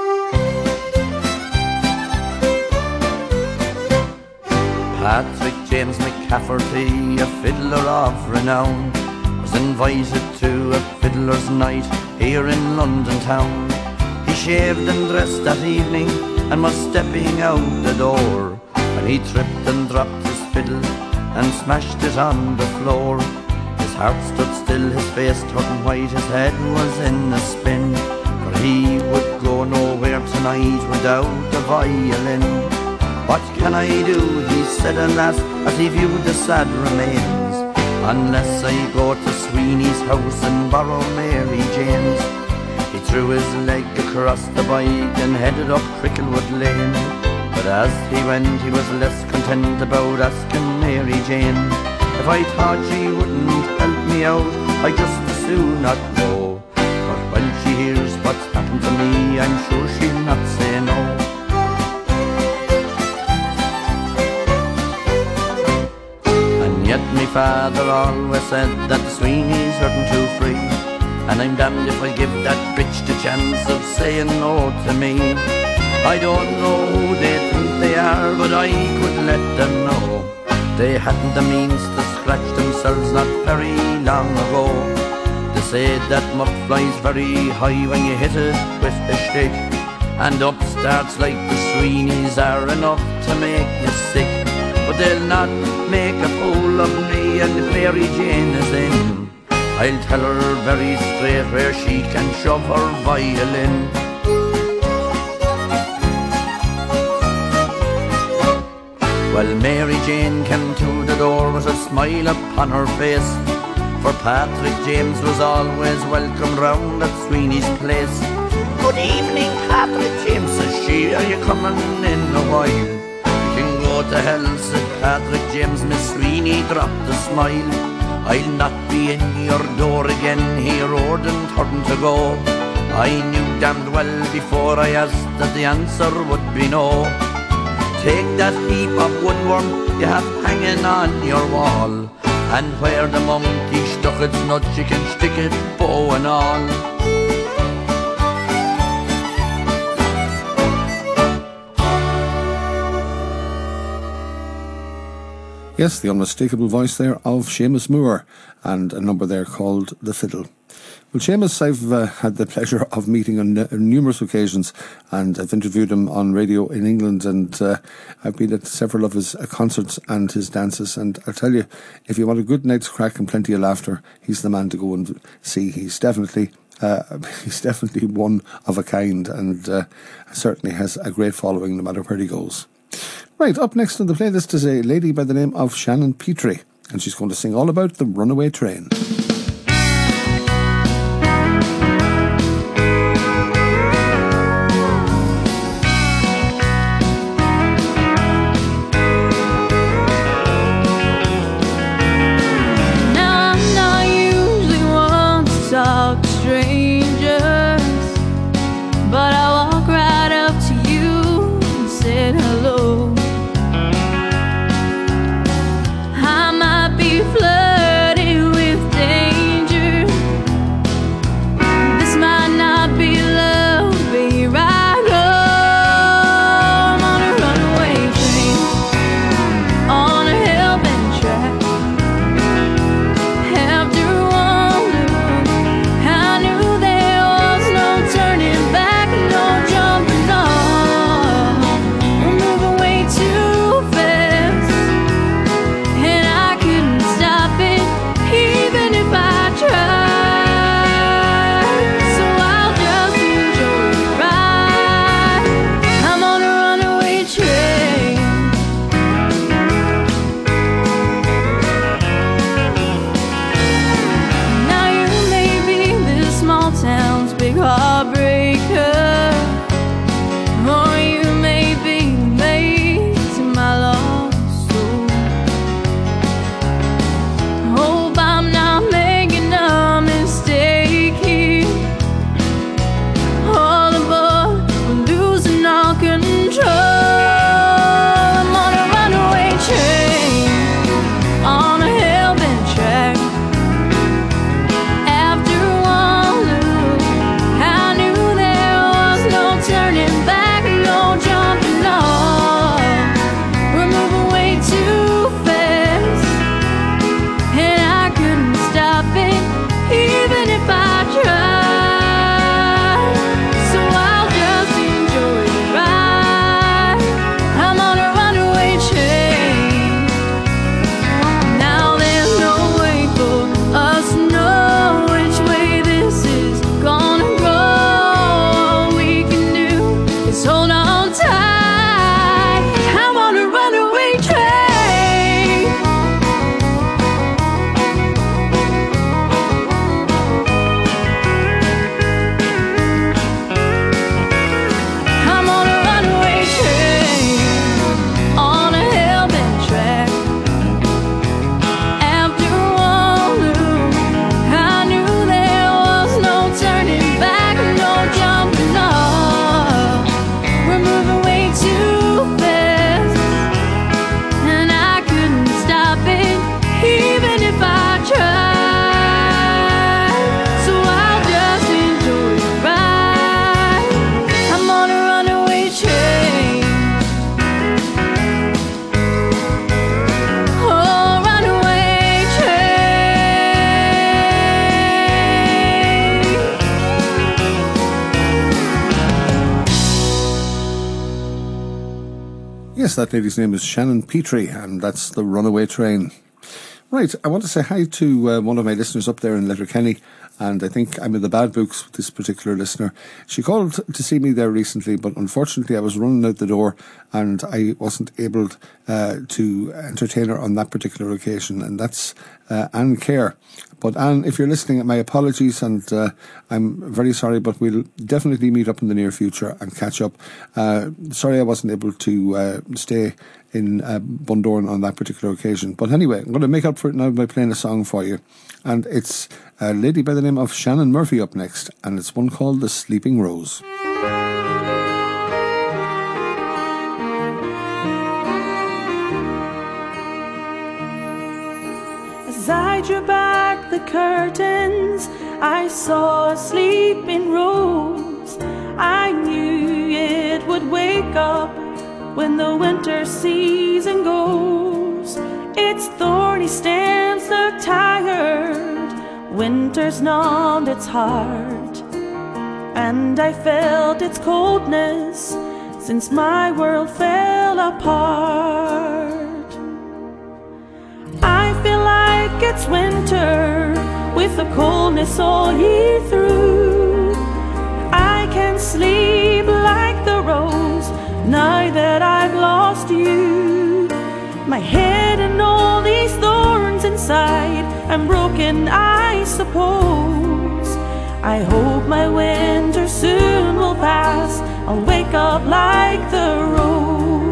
P: Patrick James McCafferty, a fiddler of renown, was invited to a fiddler's night here in London town. He shaved and dressed that evening and was stepping out the door, when he tripped and dropped his fiddle and smashed it on the floor. His heart stood still, his face turned white, his head was in a spin, for he would go nowhere tonight without a violin. What can I do, he said at last, as he viewed the sad remains, unless I go to Sweeney's house and borrow Mary Jane's. He threw his leg across the bike and headed up Cricklewood Lane, but as he went he was less content about asking Mary Jane. If I thought she wouldn't help me out, I'd just as soon not go, but when she hears what's happened to me, I'm sure she'll not say no. Yet me father always said that the Sweeneys weren't too free, and I'm damned if I give that bitch the chance of saying no to me. I don't know who they think they are, but I could let them know they hadn't the means to scratch themselves not very long ago. They say that muck flies very high when you hit it with a stick, and upstarts like the Sweeneys are enough to make you sick. But they'll not make a fool of me. And if Mary Jane is in, I'll tell her very straight where she can shove her violin. Well, Mary Jane came to the door with a smile upon her face, for Patrick James was always welcome round at Sweeney's place. Good evening, Patrick James, says she, are you coming in a while? You can go to hell, said Patrick James. Miss Sweeney dropped a smile. I'll not be in your door again, he roared and turned to go. I knew damned well before I asked that the answer would be no. Take that heap of woodworm you have hanging on your wall, and where the monkey stuck its nut you can stick it, bow and all.
B: Yes, the unmistakable voice there of Seamus Moore, and a number there called The Fiddle. Well, Seamus, I've had the pleasure of meeting on numerous occasions, and I've interviewed him on radio in England, and I've been at several of his concerts and his dances, and I'll tell you, if you want a good night's crack and plenty of laughter, he's the man to go and see. He's definitely one of a kind, and certainly has a great following no matter where he goes. Right, up next on the playlist is a lady by the name of Shannon Petrie, and she's going to sing all about the Runaway Train.
F: Flooded with day.
B: Yes, that lady's name is Shannon Petrie, and that's The Runaway Train. Right, I want to say hi to one of my listeners up there in Letterkenny, and I think I'm in the bad books with this particular listener. She called to see me there recently, but unfortunately I was running out the door and I wasn't able to entertain her on that particular occasion, and that's Anne Kerr. But Anne, if you're listening, my apologies, and I'm very sorry, but we'll definitely meet up in the near future and catch up. Sorry I wasn't able to stay in Bundoran on that particular occasion. But anyway, I'm going to make up for it now by playing a song for you. And it's a lady by the name of Shannon Murphy up next, and it's one called The Sleeping Rose.
Q: As I drew back the curtains, I saw a sleeping rose. I knew it would wake up when the winter season goes. Its thorny stems look tired, winter's numbed its heart, and I felt its coldness since my world fell apart. I feel like it's winter with the coldness all year through. I can sleep like the rose now that I've lost you. My head and all these thorns inside, I'm broken, I suppose. I hope my winter soon will pass, I'll wake up like the rose.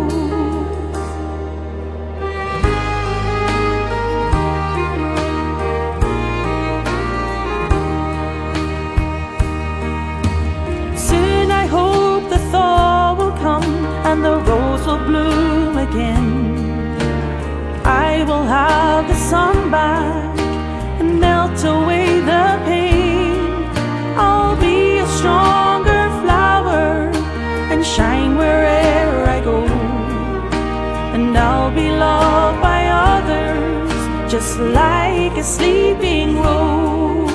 Q: Soon I hope the thaw will come and the rose will bloom again. I will have the sun back and melt away the pain. I'll be a stronger flower and shine wherever I go, and I'll be loved by others just like a sleeping rose.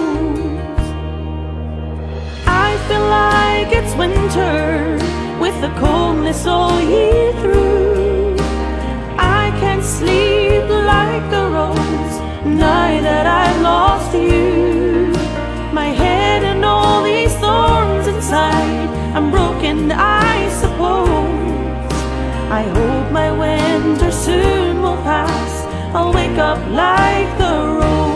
Q: I feel like it's winter with the coldness all year through. I can't sleep like a rose now that I've lost you. My head and all these thorns inside, I'm broken, I suppose. I hope my winter soon will pass, I'll wake up like the rose.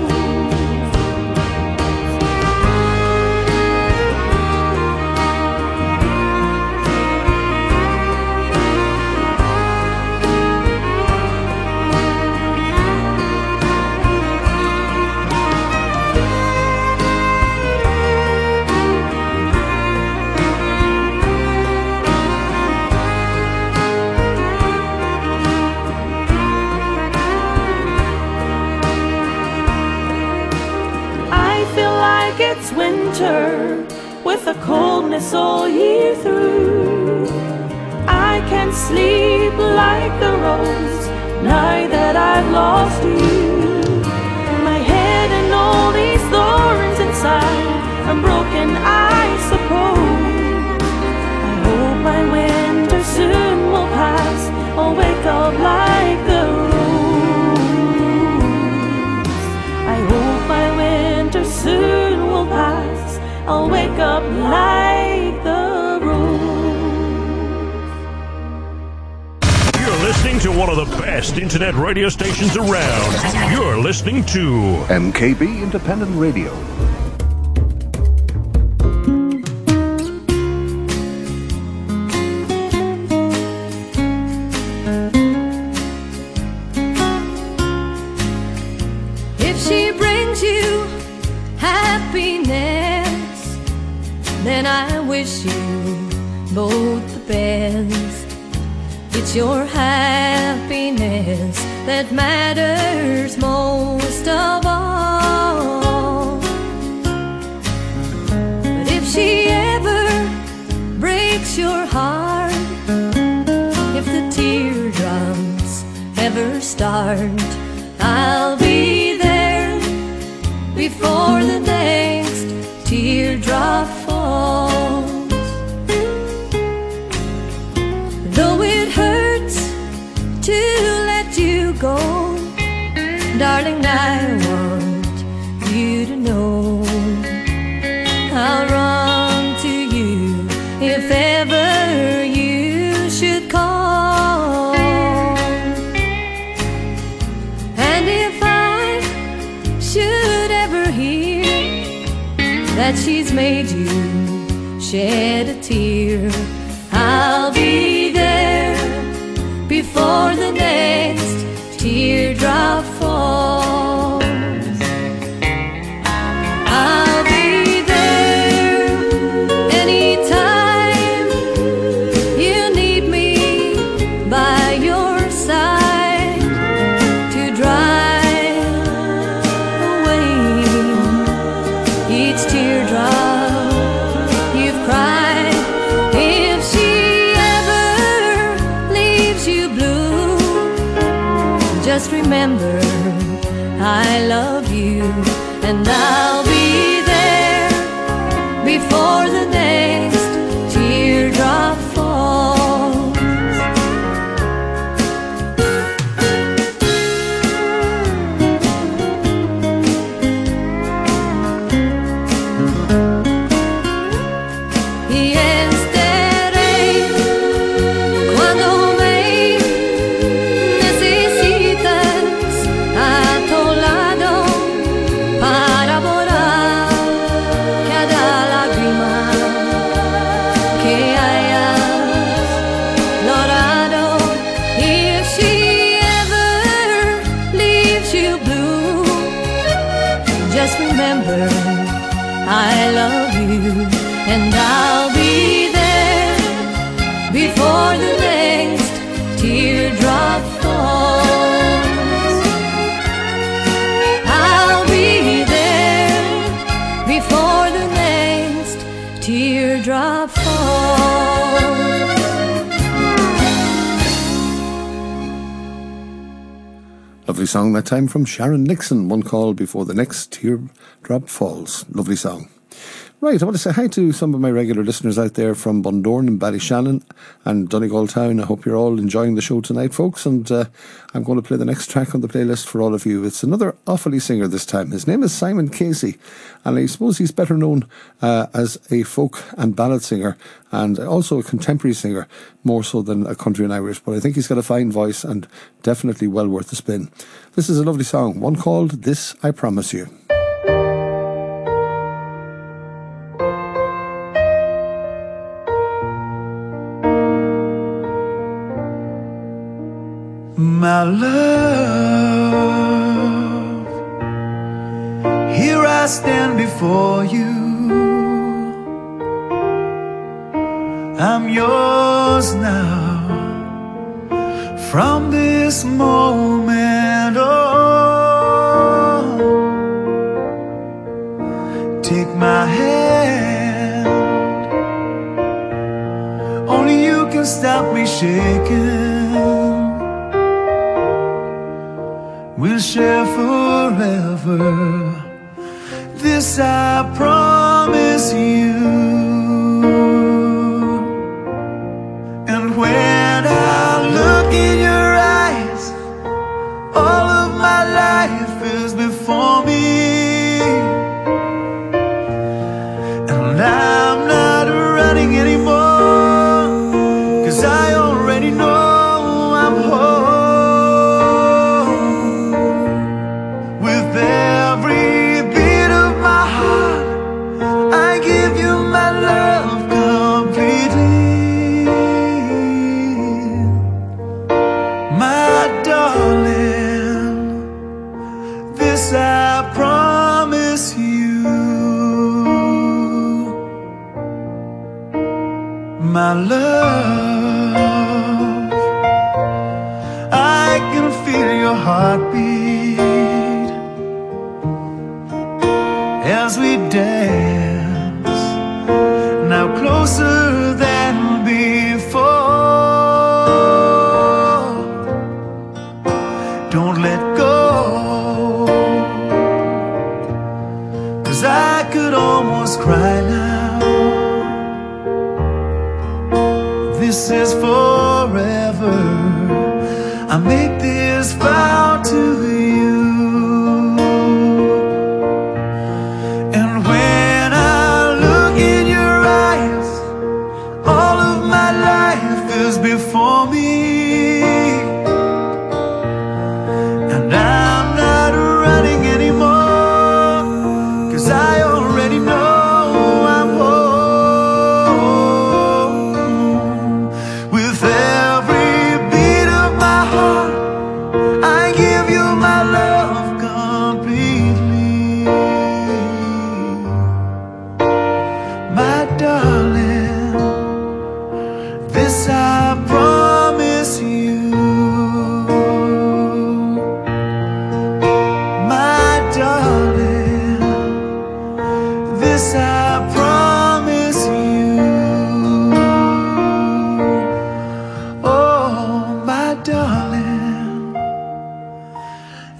Q: It's winter with a coldness all year through. I can't sleep like the rose now that I've lost you. My head and all these thorns inside, I'm broken, I suppose. I hope my winter soon will pass, I'll wake up like the rose. I hope my winter soon will pass, I'll wake up like the rose.
C: You're listening to one of the best internet radio stations around. You're listening to
B: MKB Independent Radio.
F: If she brings you happiness, then I wish you both the best. It's your happiness that matters most of all. But if she ever breaks your heart, if the teardrops ever start, I'll be there before the next teardrop falls. Though it hurts darling, I want you to know I'll run to you if ever you should call. And if I should ever hear that she's made you shed a tear, I'll be there before the next teardrop falls. I'll be there anytime you need me by your side to dry away each teardrop you've cried. If she ever leaves you blue, just remember I love you, and I'll be there before the next teardrop falls. Y estaré cuando me necesitas a tu lado para borrar cada lágrima que hayas llorado. If she ever leaves you blue, just remember I love you, and I'll be there before the next teardrop falls. I'll be there before the next teardrop falls.
B: Lovely song that time from Sharon Nixon, One Call Before the Next Teardrop Falls. Lovely song. Right, I want to say hi to some of my regular listeners out there from Bundoran and Ballyshannon and Donegal Town. I hope you're all enjoying the show tonight, folks, and I'm going to play the next track on the playlist for all of you. It's another Offaly singer this time. His name is Simon Casey, and I suppose he's better known as a folk and ballad singer and also a contemporary singer, more so than a country and Irish, but I think he's got a fine voice and definitely well worth the spin. This is a lovely song, one called This I Promise You.
G: My love, here I stand before you. I'm yours now. From this moment on, take my hand. Only you can stop me shaking. We'll share forever. This I promise you. And when I look in your eyes, all of my life is before me. And I'm not running anymore, 'cause I already know I'm home. My love, I can feel your heartbeat as we dance, now closer than before. Don't let go, 'cause I could almost cry now. This is forever. I make this vow to you.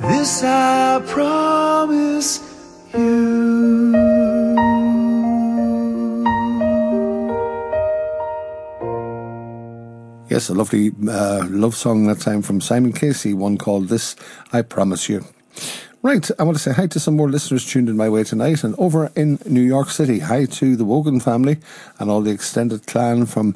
G: this I promise you.
B: Yes, a lovely love song that time from Simon Casey, one called This I Promise You. Right, I want to say hi to some more listeners tuned in my way tonight, and over in New York City, hi to the Wogan family and all the extended clan from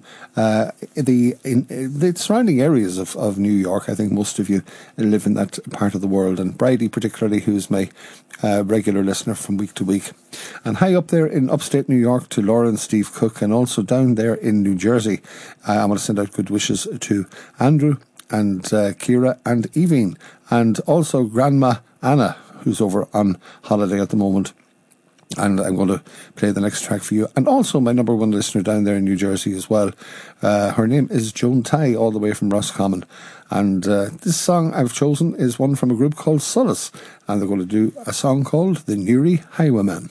B: the surrounding areas of New York. I think most of you live in that part of the world, and Bridie particularly, who's my regular listener from week to week. And high up there in upstate New York to Laura and Steve Cook, and also down there in New Jersey, I want to send out good wishes to Andrew and Kira and Evine, and also Grandma Anna, who's over on holiday at the moment. And I'm going to play the next track for you. And also my number one listener down there in New Jersey as well. Her name is Joan Ty, all the way from Roscommon. And this song I've chosen is one from a group called Solace. And they're going to do a song called The Newry Highwayman.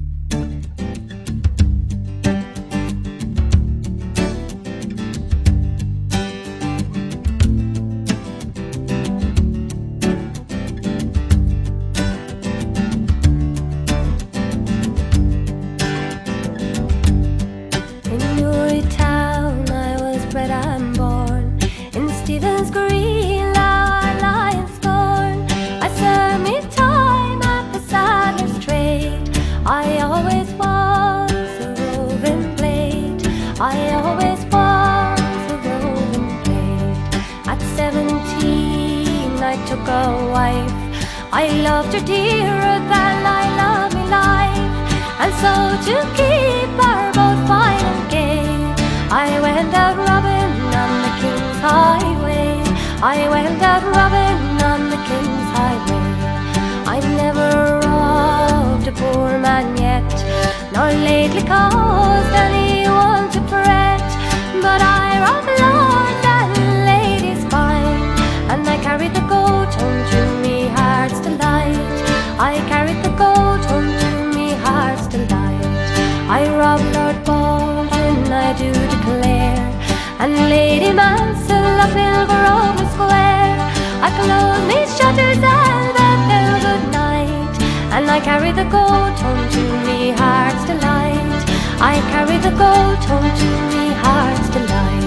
F: I loved her dearer than I love me life, and so to keep her both fine and gay, I went out robbing on the King's Highway. I went out robbing on the King's Highway. I never robbed a poor man yet, nor lately caused anyone to fret, but I robbed lords and ladies fine, and I carried the goat home to me heart's delight. I carried the goat home to me heart's delight. I robbed Lord Baldwin, I do declare, and Lady Mansell of Ilveroven Square. I closed me shutters and I fell good night, and I carried the goat home to me heart's delight. I carried the goat home to me heart's delight.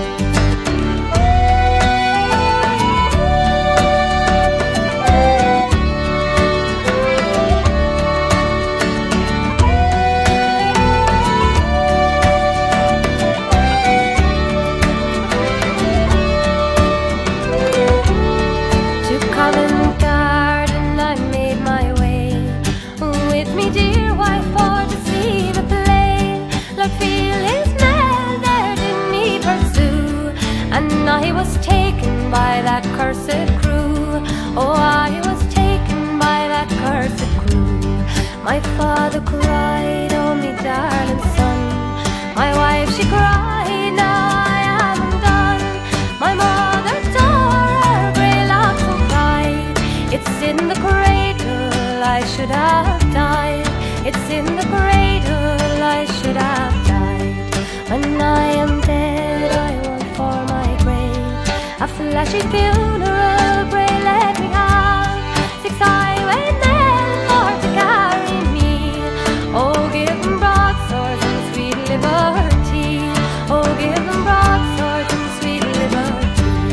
F: I was taken by that cursed crew. Oh, I was taken by that cursed crew. My father cried, oh, me darling son. My wife, she cried, now I am undone. My mother tore her grey locks and cried, it's in the cradle I should have died. It's in the cradle I should have died. When I am dead, I want for my a flashy funeral, pray let me have 6 highwaymen for to carry me. Oh, give them broadswords and sweet liberty. Oh, give them broadswords and sweet liberty.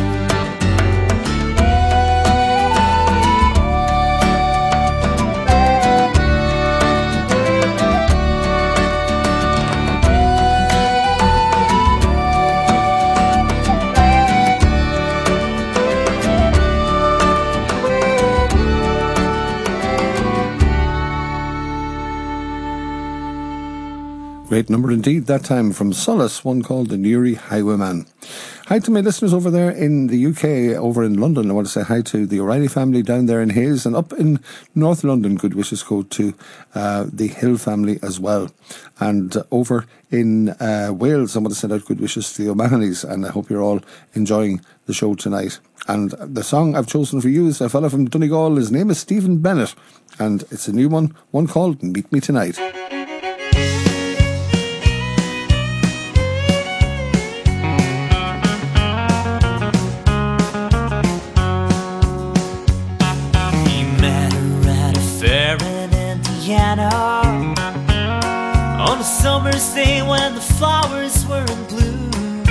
B: Great number indeed that time from Solace, one called The Newry Highwayman. Hi to my listeners over there in the UK, over in London. I want to say hi to the O'Reilly family down there in Hayes, and up in North London, good wishes go to the Hill family as well. And over in Wales, I want to send out good wishes to the O'Mahonys, and I hope you're all enjoying the show tonight. And the song I've chosen for you is a fella from Donegal. His name is Stephen Bennett, and it's a new one called Meet Me Tonight.
R: Louisiana on a summer's day when the flowers were in bloom.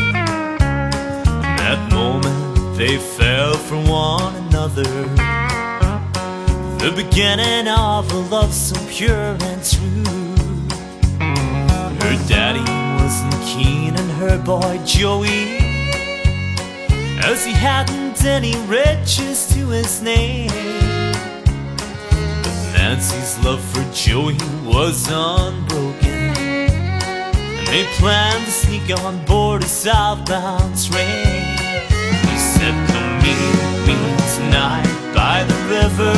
R: In that moment they fell for one another, the beginning of a love so pure and true. Her daddy wasn't keen on her boy Joey, as he hadn't any riches to his name. But Nancy's love for Joey was unbroken, and they planned to sneak on board a southbound train. He said, "Come meet me tonight by the river.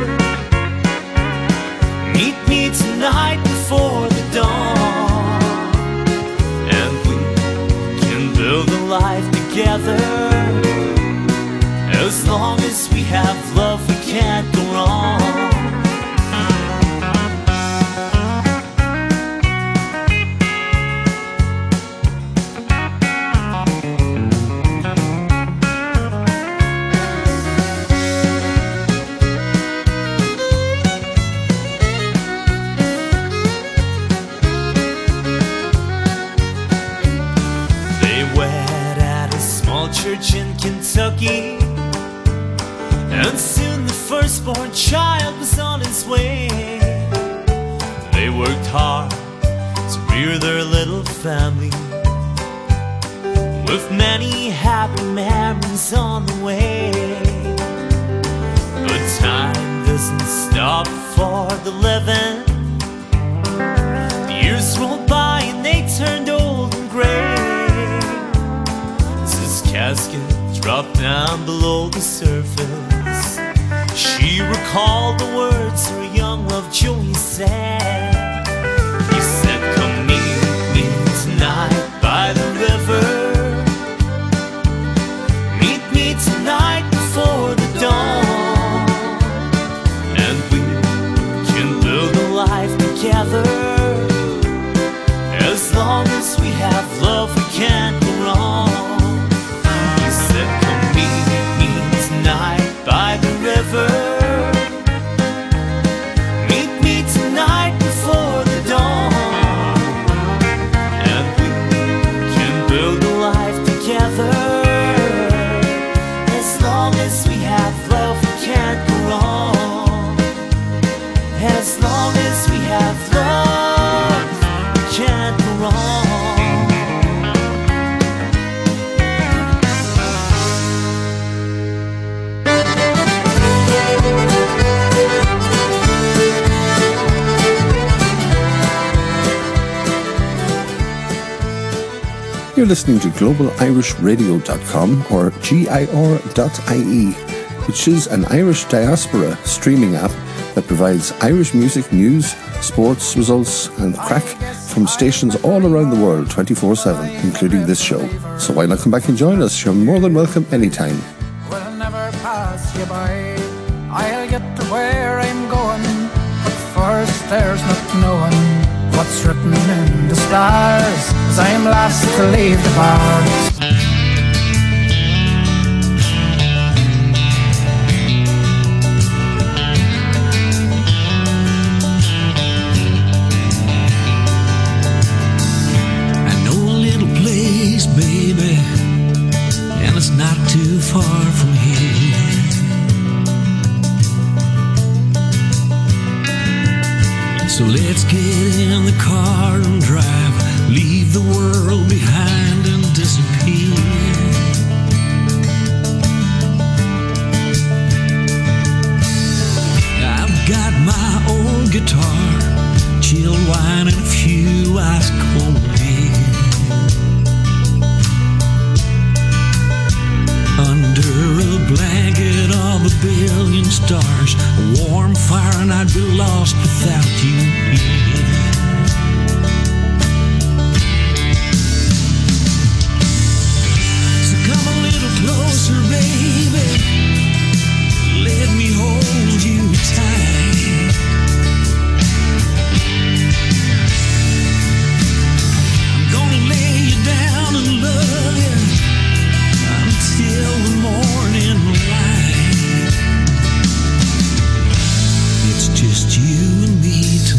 R: Meet me tonight before the dawn, and we can build a life together. As long as we have love, we can't go wrong." Church in Kentucky, and soon the firstborn child was on his way. They worked hard to rear their little family, with many happy memories on the way. But time doesn't stop for the living. The years rolled by and they turned old and gray. Casket dropped down below the surface, she recalled the words her young love Joey said. He said, "Come meet me tonight by the river. Meet me tonight before the dawn, and we can build a life together. As long as we have love, we can't go wrong." By the river, meet me tonight before the dawn, and we can build a life together. As long as we have love, we can't go wrong. As long as we have love, we can't go wrong.
B: You're listening to globalirishradio.com or GIR.ie, which is an Irish diaspora streaming app that provides Irish music news, sports results and crack from stations all around the world 24/7, including this show. So why not come back and join us? You're more than welcome anytime.
S: Will never pass you by. I'll get to where I'm going, but first there's not knowing what's written in the stars, as I'm last to leave the bars.
T: I know a little place, baby, and it's not too far from here. So let's get in the car and drive, leave the world behind and disappear. I've got my old guitar, chilled wine and a few ice cold beer. Under a blanket of a billion stars, a warm fire, and I'd be lost without you here. So come a little closer, baby, let me hold you tight. I'm gonna lay you down and love you until the morning light. It's just you and me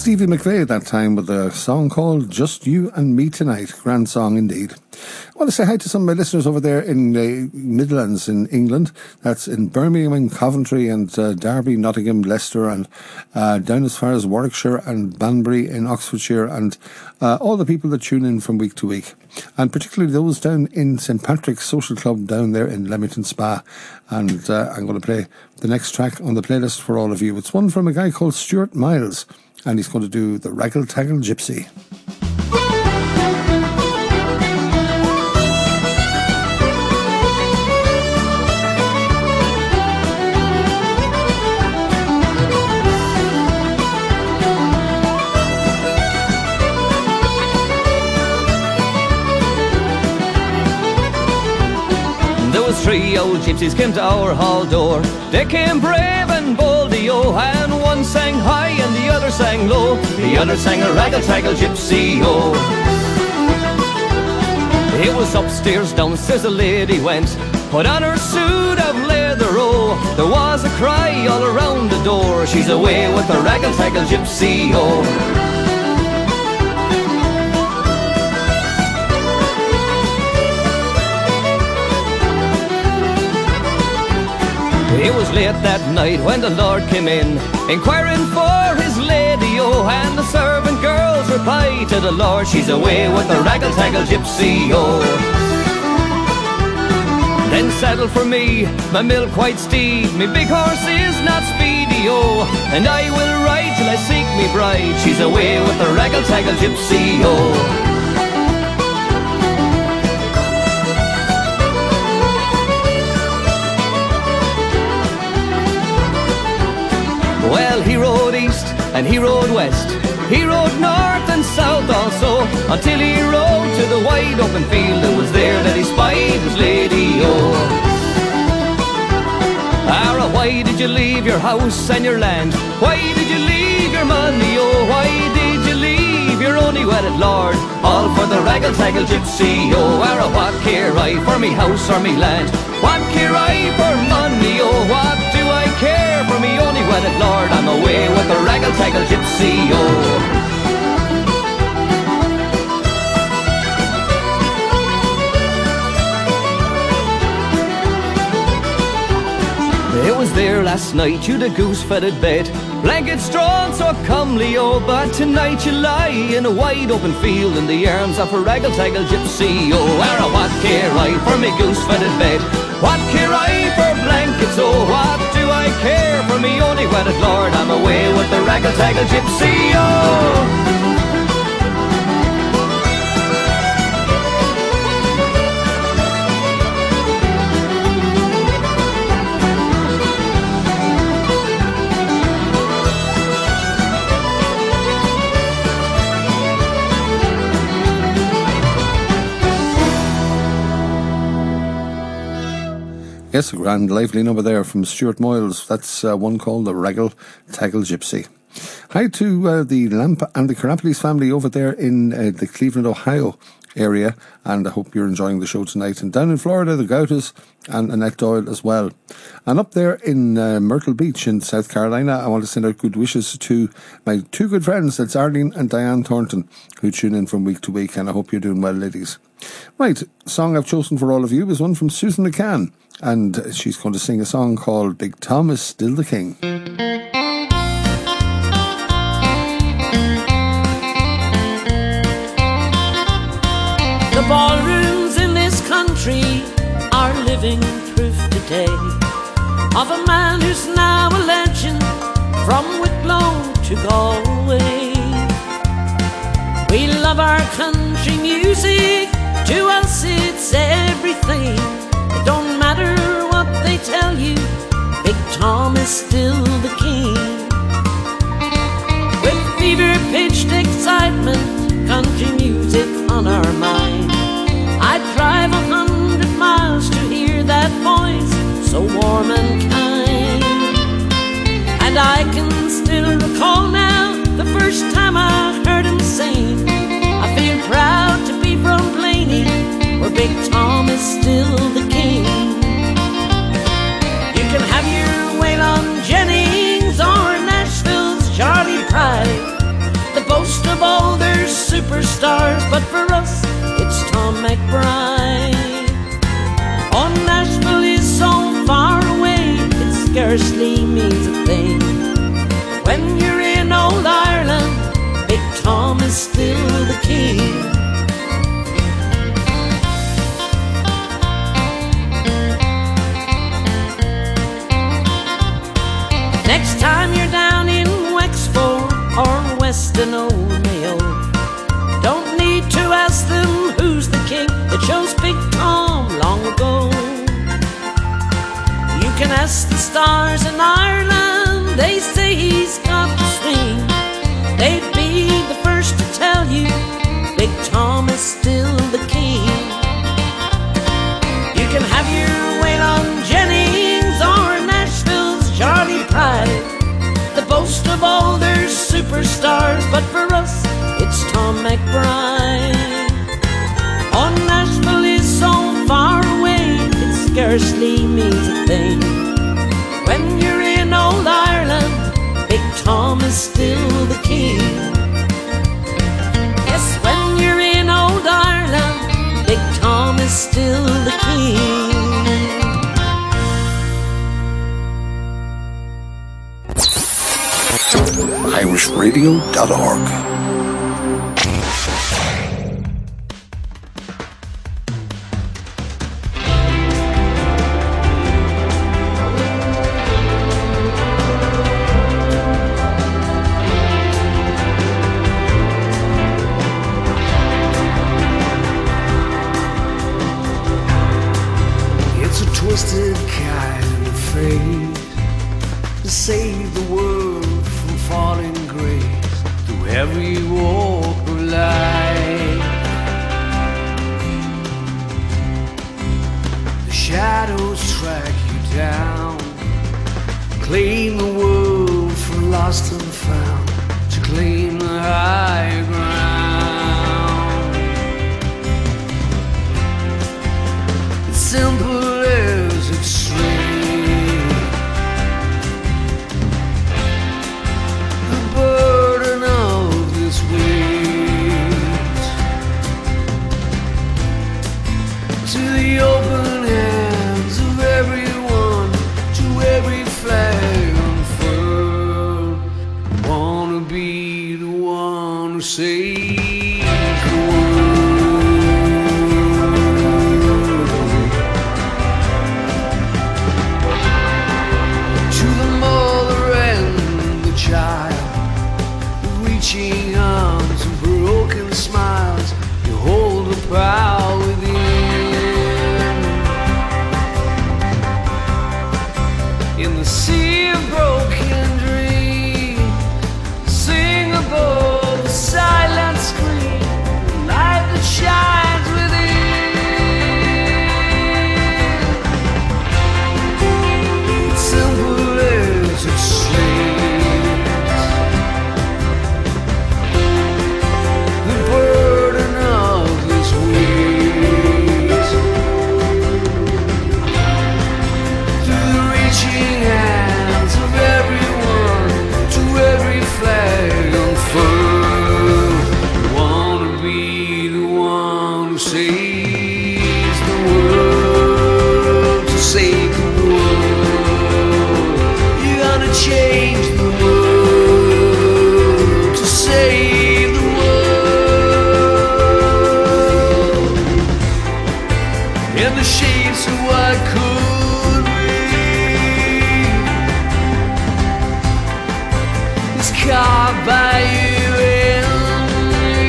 B: Stevie McVeigh at that time with a song called Just You and Me Tonight. Grand song indeed. I want to say hi to some of my listeners over there in the Midlands in England. That's in Birmingham and Coventry and Derby, Nottingham, Leicester, and down as far as Warwickshire and Banbury in Oxfordshire, and all the people that tune in from week to week. And particularly those down in St Patrick's Social Club down there in Leamington Spa. And I'm going to play the next track on the playlist for all of you. It's one from a guy called Stuart Miles, and he's going to do the Raggle Taggle Gypsy.
J: Three old gypsies came to our hall door. They came brave and boldy-o, and one sang high and the other sang low. The other sang a raggle-taggle gypsy-o. It was upstairs, downstairs the lady went, put on her suit of leather-o. There was a cry all around the door, she's away with the raggle-taggle gypsy-o. It was late that night when the Lord came in, inquiring for his lady-o, and the servant girls replied to the Lord, she's away with the raggle-taggle gypsy-o. Then saddle for me, my milk-white steed, me big horse is not speedy-o, and I will ride till I seek me bride, she's away with the raggle-taggle gypsy-o. Well, he rode east and he rode west, he rode north and south also, until he rode to the wide open field, and was there that he spied his lady-o. Ara, why did you leave your house and your land? Why did you leave your money-o? Why did you leave your only wedded lord, all for the raggle-taggle gypsy-o? Ara, what care I for me house or me land? What care I for money-o? What do I care for me only wedded lord? I'm away with the raggle-taggle gypsy-o. It was there last night, you'd a goose-feathered bed, blankets drawn so comely-o, but tonight you lie in a wide open field in the arms of a raggle-taggle gypsy-o. Ara, what care I for me goose-feathered bed? What care I for blankets, oh? What do I care for me only wedded lord? I'm away with the raggle-taggle gypsy-o.
B: Yes, a grand lively number there from Stuart Miles. That's one called the Raggle-Taggle Gypsy. Hi to the Lamp and the Karapolis family over there in the Cleveland, Ohio area, and I hope you're enjoying the show tonight. And down in Florida, the Gautas and Annette Doyle as well. And up there in Myrtle Beach in South Carolina, I want to send out good wishes to my two good friends, that's Arlene and Diane Thornton, who tune in from week to week, and I hope you're doing well, ladies. Right, song I've chosen for all of you is one from Susan McCann, and she's going to sing a song called Big Tom is Still the King.
U: The ballrooms in this country are living proof today of a man who's now a legend from Wicklow to Galway. We love our country music, to us it's everything. It don't matter what they tell you, Big Tom is still the king. With fever-pitched excitement, country music on our mind, I'd drive 100 miles to hear that voice so warm and kind. And I can still recall now the first time I heard him sing. I feel proud to be from Blaney, where Big Tom is still the king. You can have your Waylon Jennings or Nashville's Charlie Pride, but for us, it's Tom McBride. Oh, Nashville is so far away, it scarcely means a thing. When you're in old Ireland, Big Tom is still the king. Next time you're down in Wexford or Weston Old Mayo, don't need to ask them who's the king that chose Big Tom long ago. You can ask the stars in Ireland, they say he's got the swing. They'd be the first to tell you Big Tom is still the king. You can have your Waylon Jennings or Nashville's Charlie Pride, the boast of all their superstars, but for us, it's Tom McBride. Oh, Nashville is so far away, it scarcely means a thing. When you're in old Ireland, Big Tom is still the king. Yes, when you're in old Ireland, Big Tom is still the king.
B: irishradio.org.
A: It's a twisted kind of fate to save the world from falling grace through every walk of life. The shadows track you down, claim the world for lost and found, to claim the high ground. It's simple as extreme. The burden of this weight to the open hands of everyone, to every flag unfurled. Wanna be the one who saves the world. To the mother and the child, reaching arms and broken smiles, you hold the power within. In the sea of broken dreams, sing above the silent scream, the light that shines within. It's simple as it seems. The burden of this weight through the reaching hands of everyone, to every flag unfurled. Wanna be the one who saves the world, to save the world. You're gonna change the world, to save the world. In the shapes of what could be, it's carved by you and me.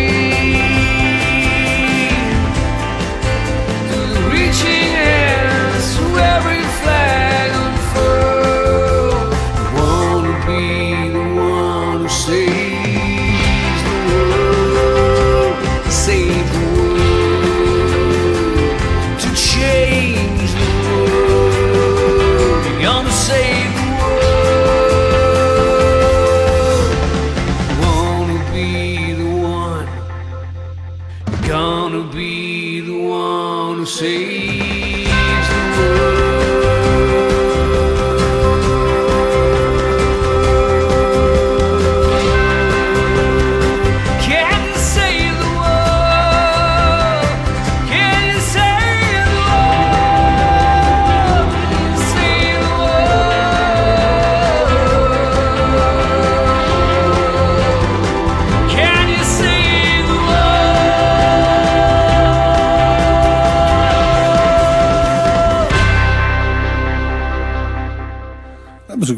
A: Through the reaching hands, to every flag unfurled. Wanna be the one who saves the world, save the world, to change the world. You're gonna save the world.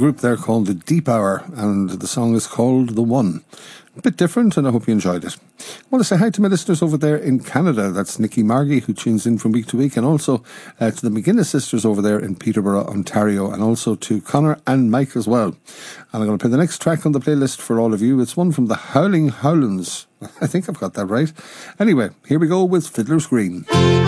B: group there called The Deep Hour, and the song is called The One. A bit different, and I hope you enjoyed it. I want to say hi to my listeners over there in Canada. That's Nikki Margie, who tunes in from week to week, and also to the McGuinness sisters over there in Peterborough, Ontario, and also to Connor and Mike as well. And I'm going to play the next track on the playlist for all of you. It's one from the Howling Howlands. I think I've got that right. Anyway, here we go with Fiddler's Green.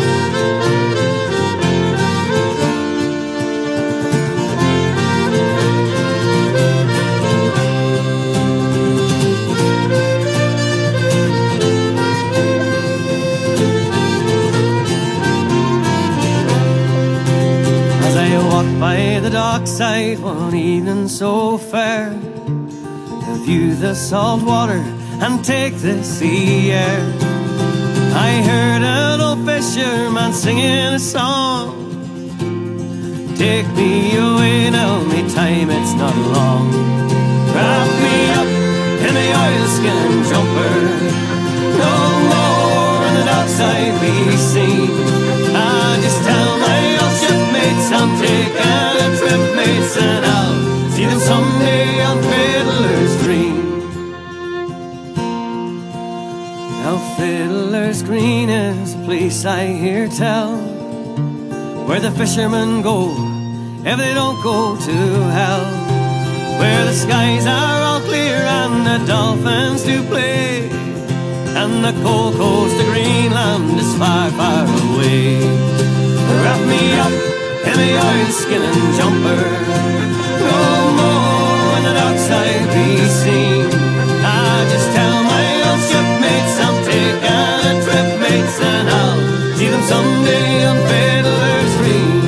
D: By the dockside one evening so fair, to view the salt water and take the sea air, I heard an old fisherman singing a song. Take me away now, me time it's not long. Wrap me up in the oilskin jumper, no more on the dockside be seen. I just tell my old shipmates I'm taking a trip, mates, and I'll see them someday on Fiddler's Green. Now Fiddler's Green is a place I hear tell, where the fishermen go if they don't go to hell, where the skies are all clear and the dolphins do play, and the cold coast of Greenland is far, far away. Wrap me up in the oilskin and jumper, no more on the dockside be seen. I just tell my old shipmates I'm taking a trip, mates, and I'll see them someday on Fiddler's Green.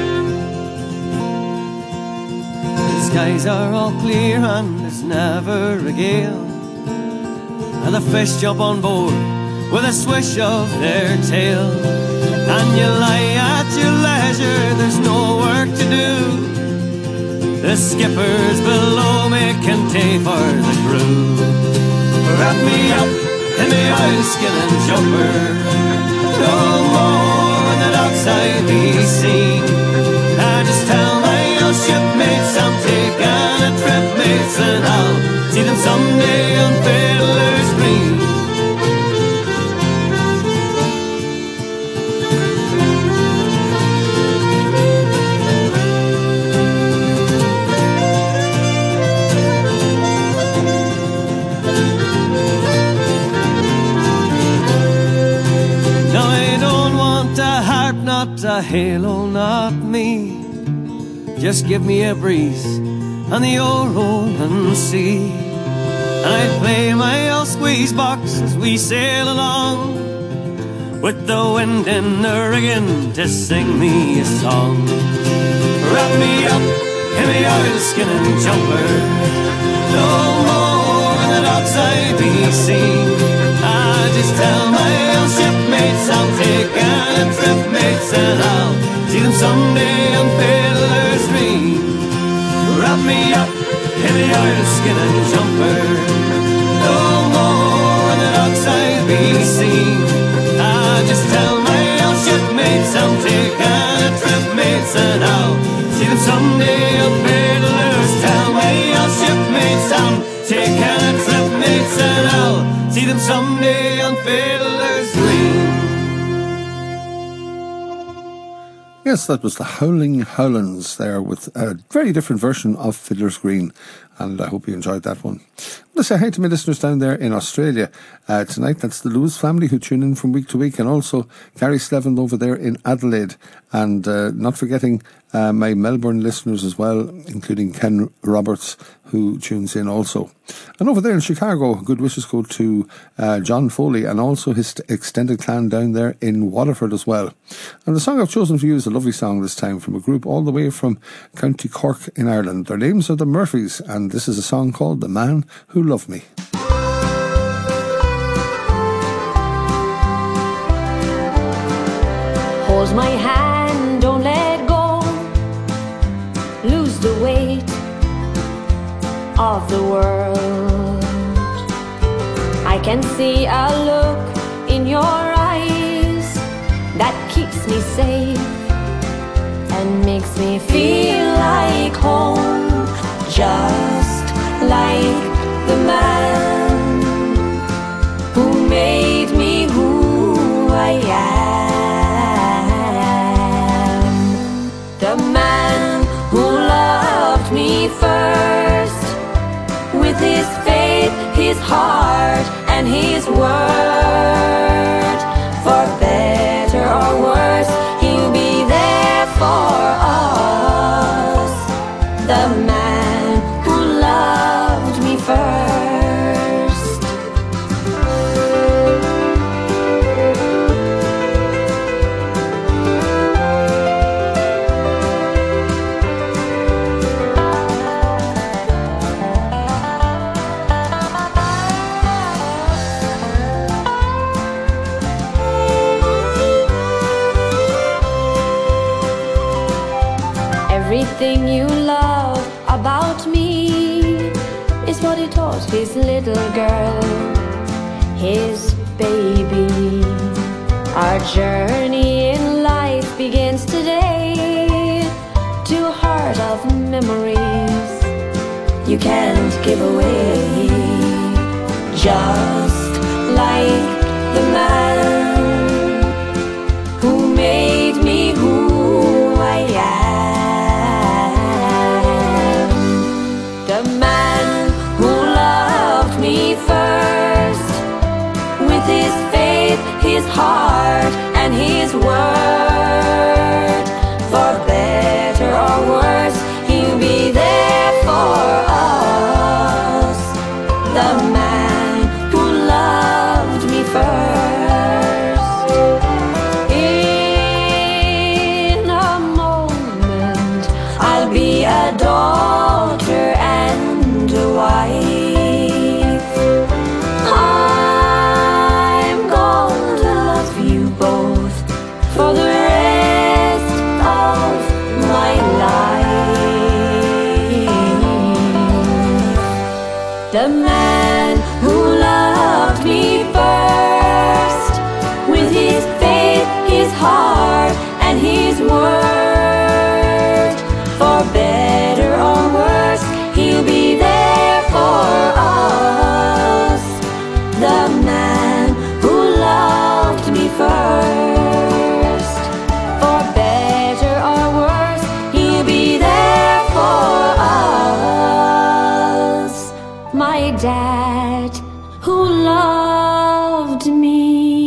D: The skies are all clear and there's never a gale, and the fish jump on board with a swish of their tail, and you lie at your leisure, there's no work to do. The skipper's below making tea for the crew. Wrap me up in the oilskin and jumper, no more on the dockside be seen. I just tell my old shipmates I'm taking a trip, mates, and I'll see them someday on Fiddler's Green. Not a halo, not me. Just give me a breeze on the old rolling sea, and I'd play my old squeeze box as we sail along, with the wind in the rigging to sing me a song. Wrap me up in the oilskin and jumper, no more on the dockside be seen. I just tell my old shipmates I'm taking a trip, mates, and I'll see them someday on Fiddler's Green. Wrap me up in the oilskin and jumper, no more on the dockside be seen. I just tell my old shipmates I'm taking a trip, mates, and I'll see them someday on Fiddler's. Tell my old shipmates I'm taking a trip, mates, and I'll see them someday on Fiddler's Green.
B: Yes, that was the Howling Howlands there with a very different version of Fiddler's Green, and I hope you enjoyed that one. I want to say hi to my listeners down there in Australia tonight. That's the Lewis family who tune in from week to week, and also Gary Slevin over there in Adelaide, and not forgetting my Melbourne listeners as well, including Ken Roberts, who tunes in also. And over there in Chicago, good wishes go to John Foley and also his extended clan down there in Waterford as well. And the song I've chosen for you is a lovely song this time from a group all the way from County Cork in Ireland. Their names are the Murphys, and this is a song called The Man Who Loved Me.
F: Hold my hand, don't let go. Lose the weight of the world. I can see a look in your eyes that keeps me safe and makes me feel like home. just like the man who made me who I am. The man who loved me first, with his faith, his heart, and his word. For better or worse, he'll be there for us. The man who loved me first. Everything you love about me is what he taught his little girl, his baby. Our journey in life begins today, to a heart of memories you can't give away. Just like the man who made me who I am. The man who loved me first, with his faith, his heart, and his word. For better or worse, he'll be there for us. The man who loved me first. In a moment, I'll be a daughter and a wife. I'm going to love you both for the rest of my life. The man who loved me first, with his faith, his heart, and his word. For better or worse, he'll be there for us. The man who loved me first. For better or worse, he'll be there for us. My dad who loved me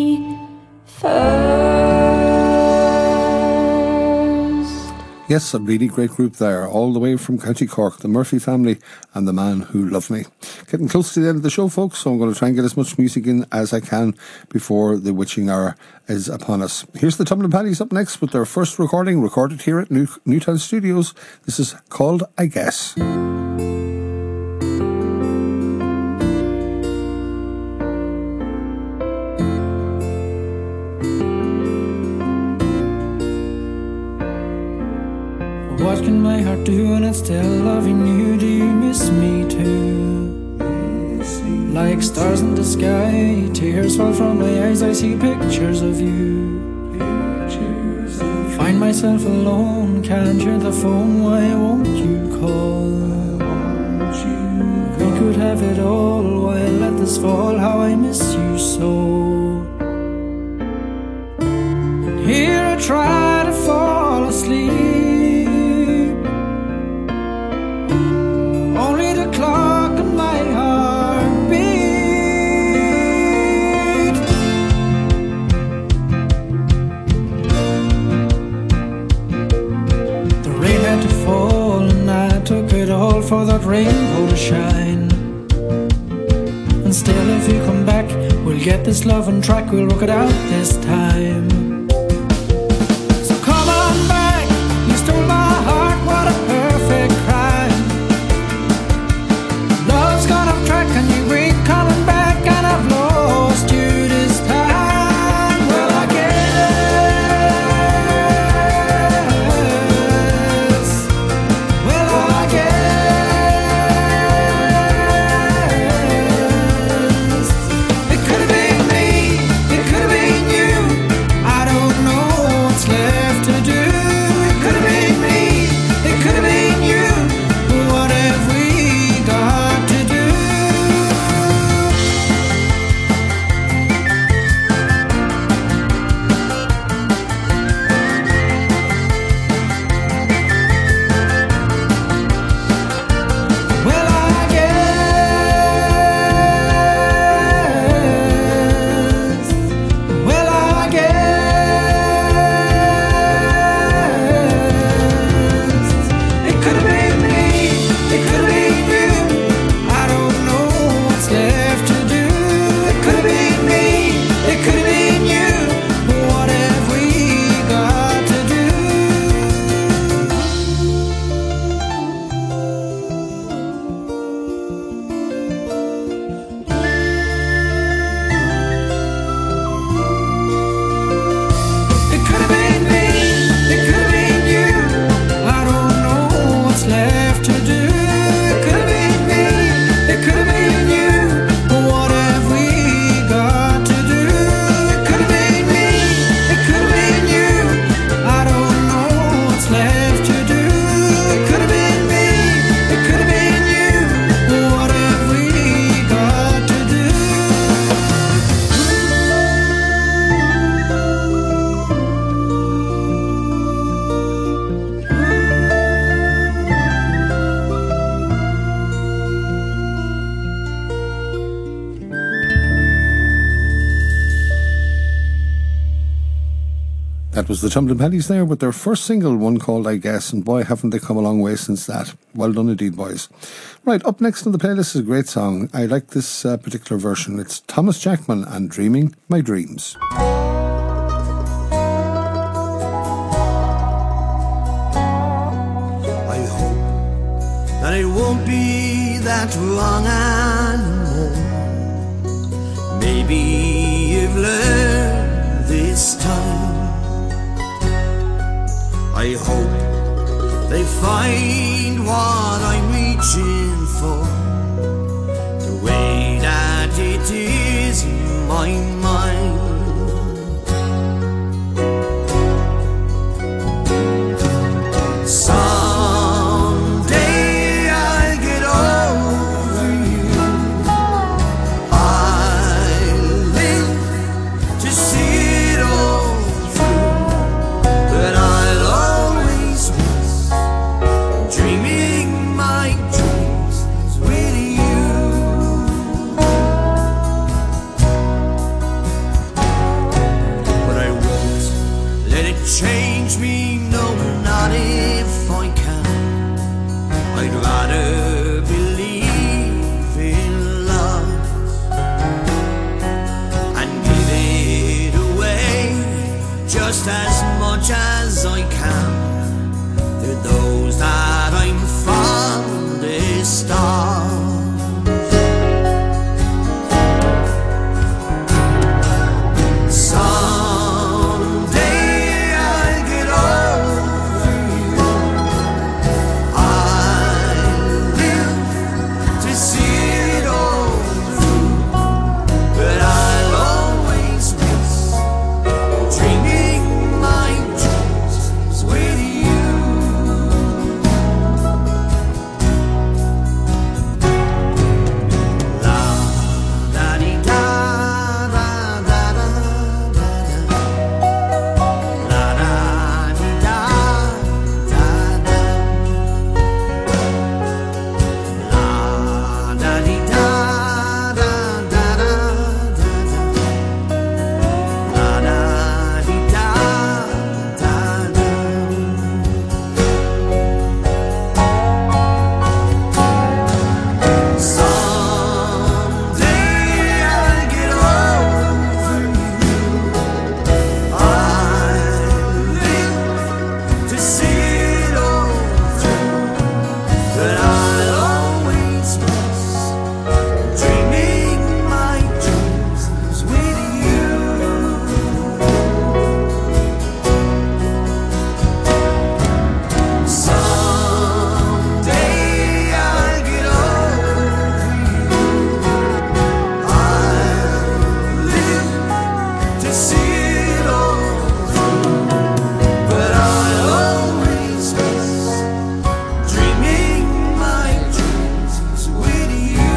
F: first.
B: Yes, a really great group there, all the way from County Cork, the Murphy family and the man who loved me. Getting close to the end of the show, folks, so I'm going to try and get as much music in as I can before the witching hour is upon us. Here's the Tumblin' Paddies up next with their first recording, recorded here at Newtown Studios. This is called I Guess.
S: What can my heart do when it's still loving you? Do you miss me too? Like stars in the sky, tears fall from my eyes, I see pictures of you. Find myself alone, can't hear the phone, why won't you call? We could have it all, why let this fall, how I miss you so. Here I try to fall asleep, only the clock on my heart beat. The rain had to fall and I took it all for that rainbow to shine. And still if you come back, we'll get this love on track, we'll work it out this time. So come on back, you stole my heart, what a perfect crime. Love's gone off track and you ain't coming back, and I've lost you this time. Well, I guess, well, I guess it could have been me, it could have been you. I
B: That was the Tumbling Pennies there with their first single, one called I Guess, and boy, haven't they come a long way since that. Well done indeed, boys. Right, up next on the playlist is a great song. I like this particular version. It's Thomas Jackman and Dreaming My Dreams.
G: I hope that it won't be that long anymore. Maybe you've learned this time. I hope they find what I'm reaching for, the way that it is in my mind. Someday I'll get over you. I'll live to see it all through, but I'll always miss dreaming my dreams with you. But I won't let it change me, no, not if I can. I'd rather believe in love and give it away just as much as I can to those that I'm fondest of. Someday I'll get over you. I'll live to see it all through, but I'll always miss dreaming my dreams with you. La da dee da da da da da da. La da dee da da da. La da dee da da da da da. La da dee da da da. Someday I'll get over you. I'll live to see it all through, but I'll always miss dreaming my dreams with you. Someday I'll get over you. I'll live to see it all through, but I'll always miss dreaming my dreams with you.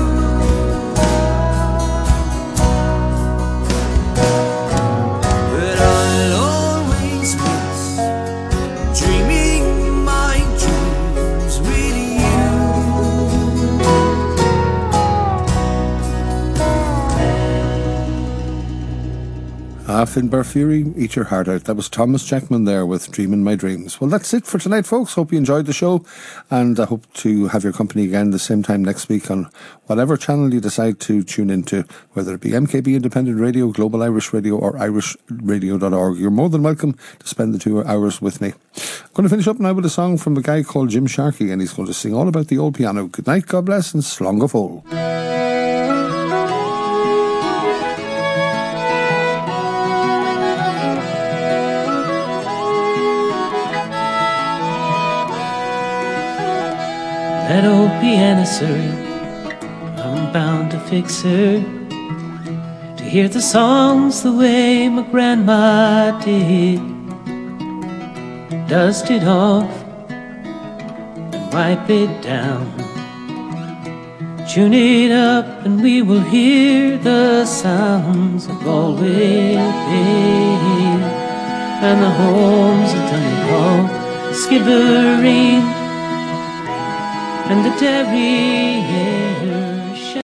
G: But I'll always miss dreaming my dreams with you.
B: Finbar Fury, Eat Your Heart Out. That was Thomas Jackman there with Dreamin' My Dreams. Well, that's it for tonight, folks. Hope you enjoyed the show, and I hope to have your company again the same time next week on whatever channel you decide to tune into, whether it be MKB Independent Radio, Global Irish Radio, or irishradio.org. You're more than welcome to spend the 2 hours with me. I'm going to finish up now with a song from a guy called Jim Sharkey, and he's going to sing all about the old piano. Good night, God bless, and slán go fóill.
J: That old piano, sir, I'm bound to fix her, to hear the songs the way my grandma did. Dust it off and wipe it down, tune it up and we will hear the sounds of Galway Bay and the homes of Donegal, Skibbereen and the Derry, yeah.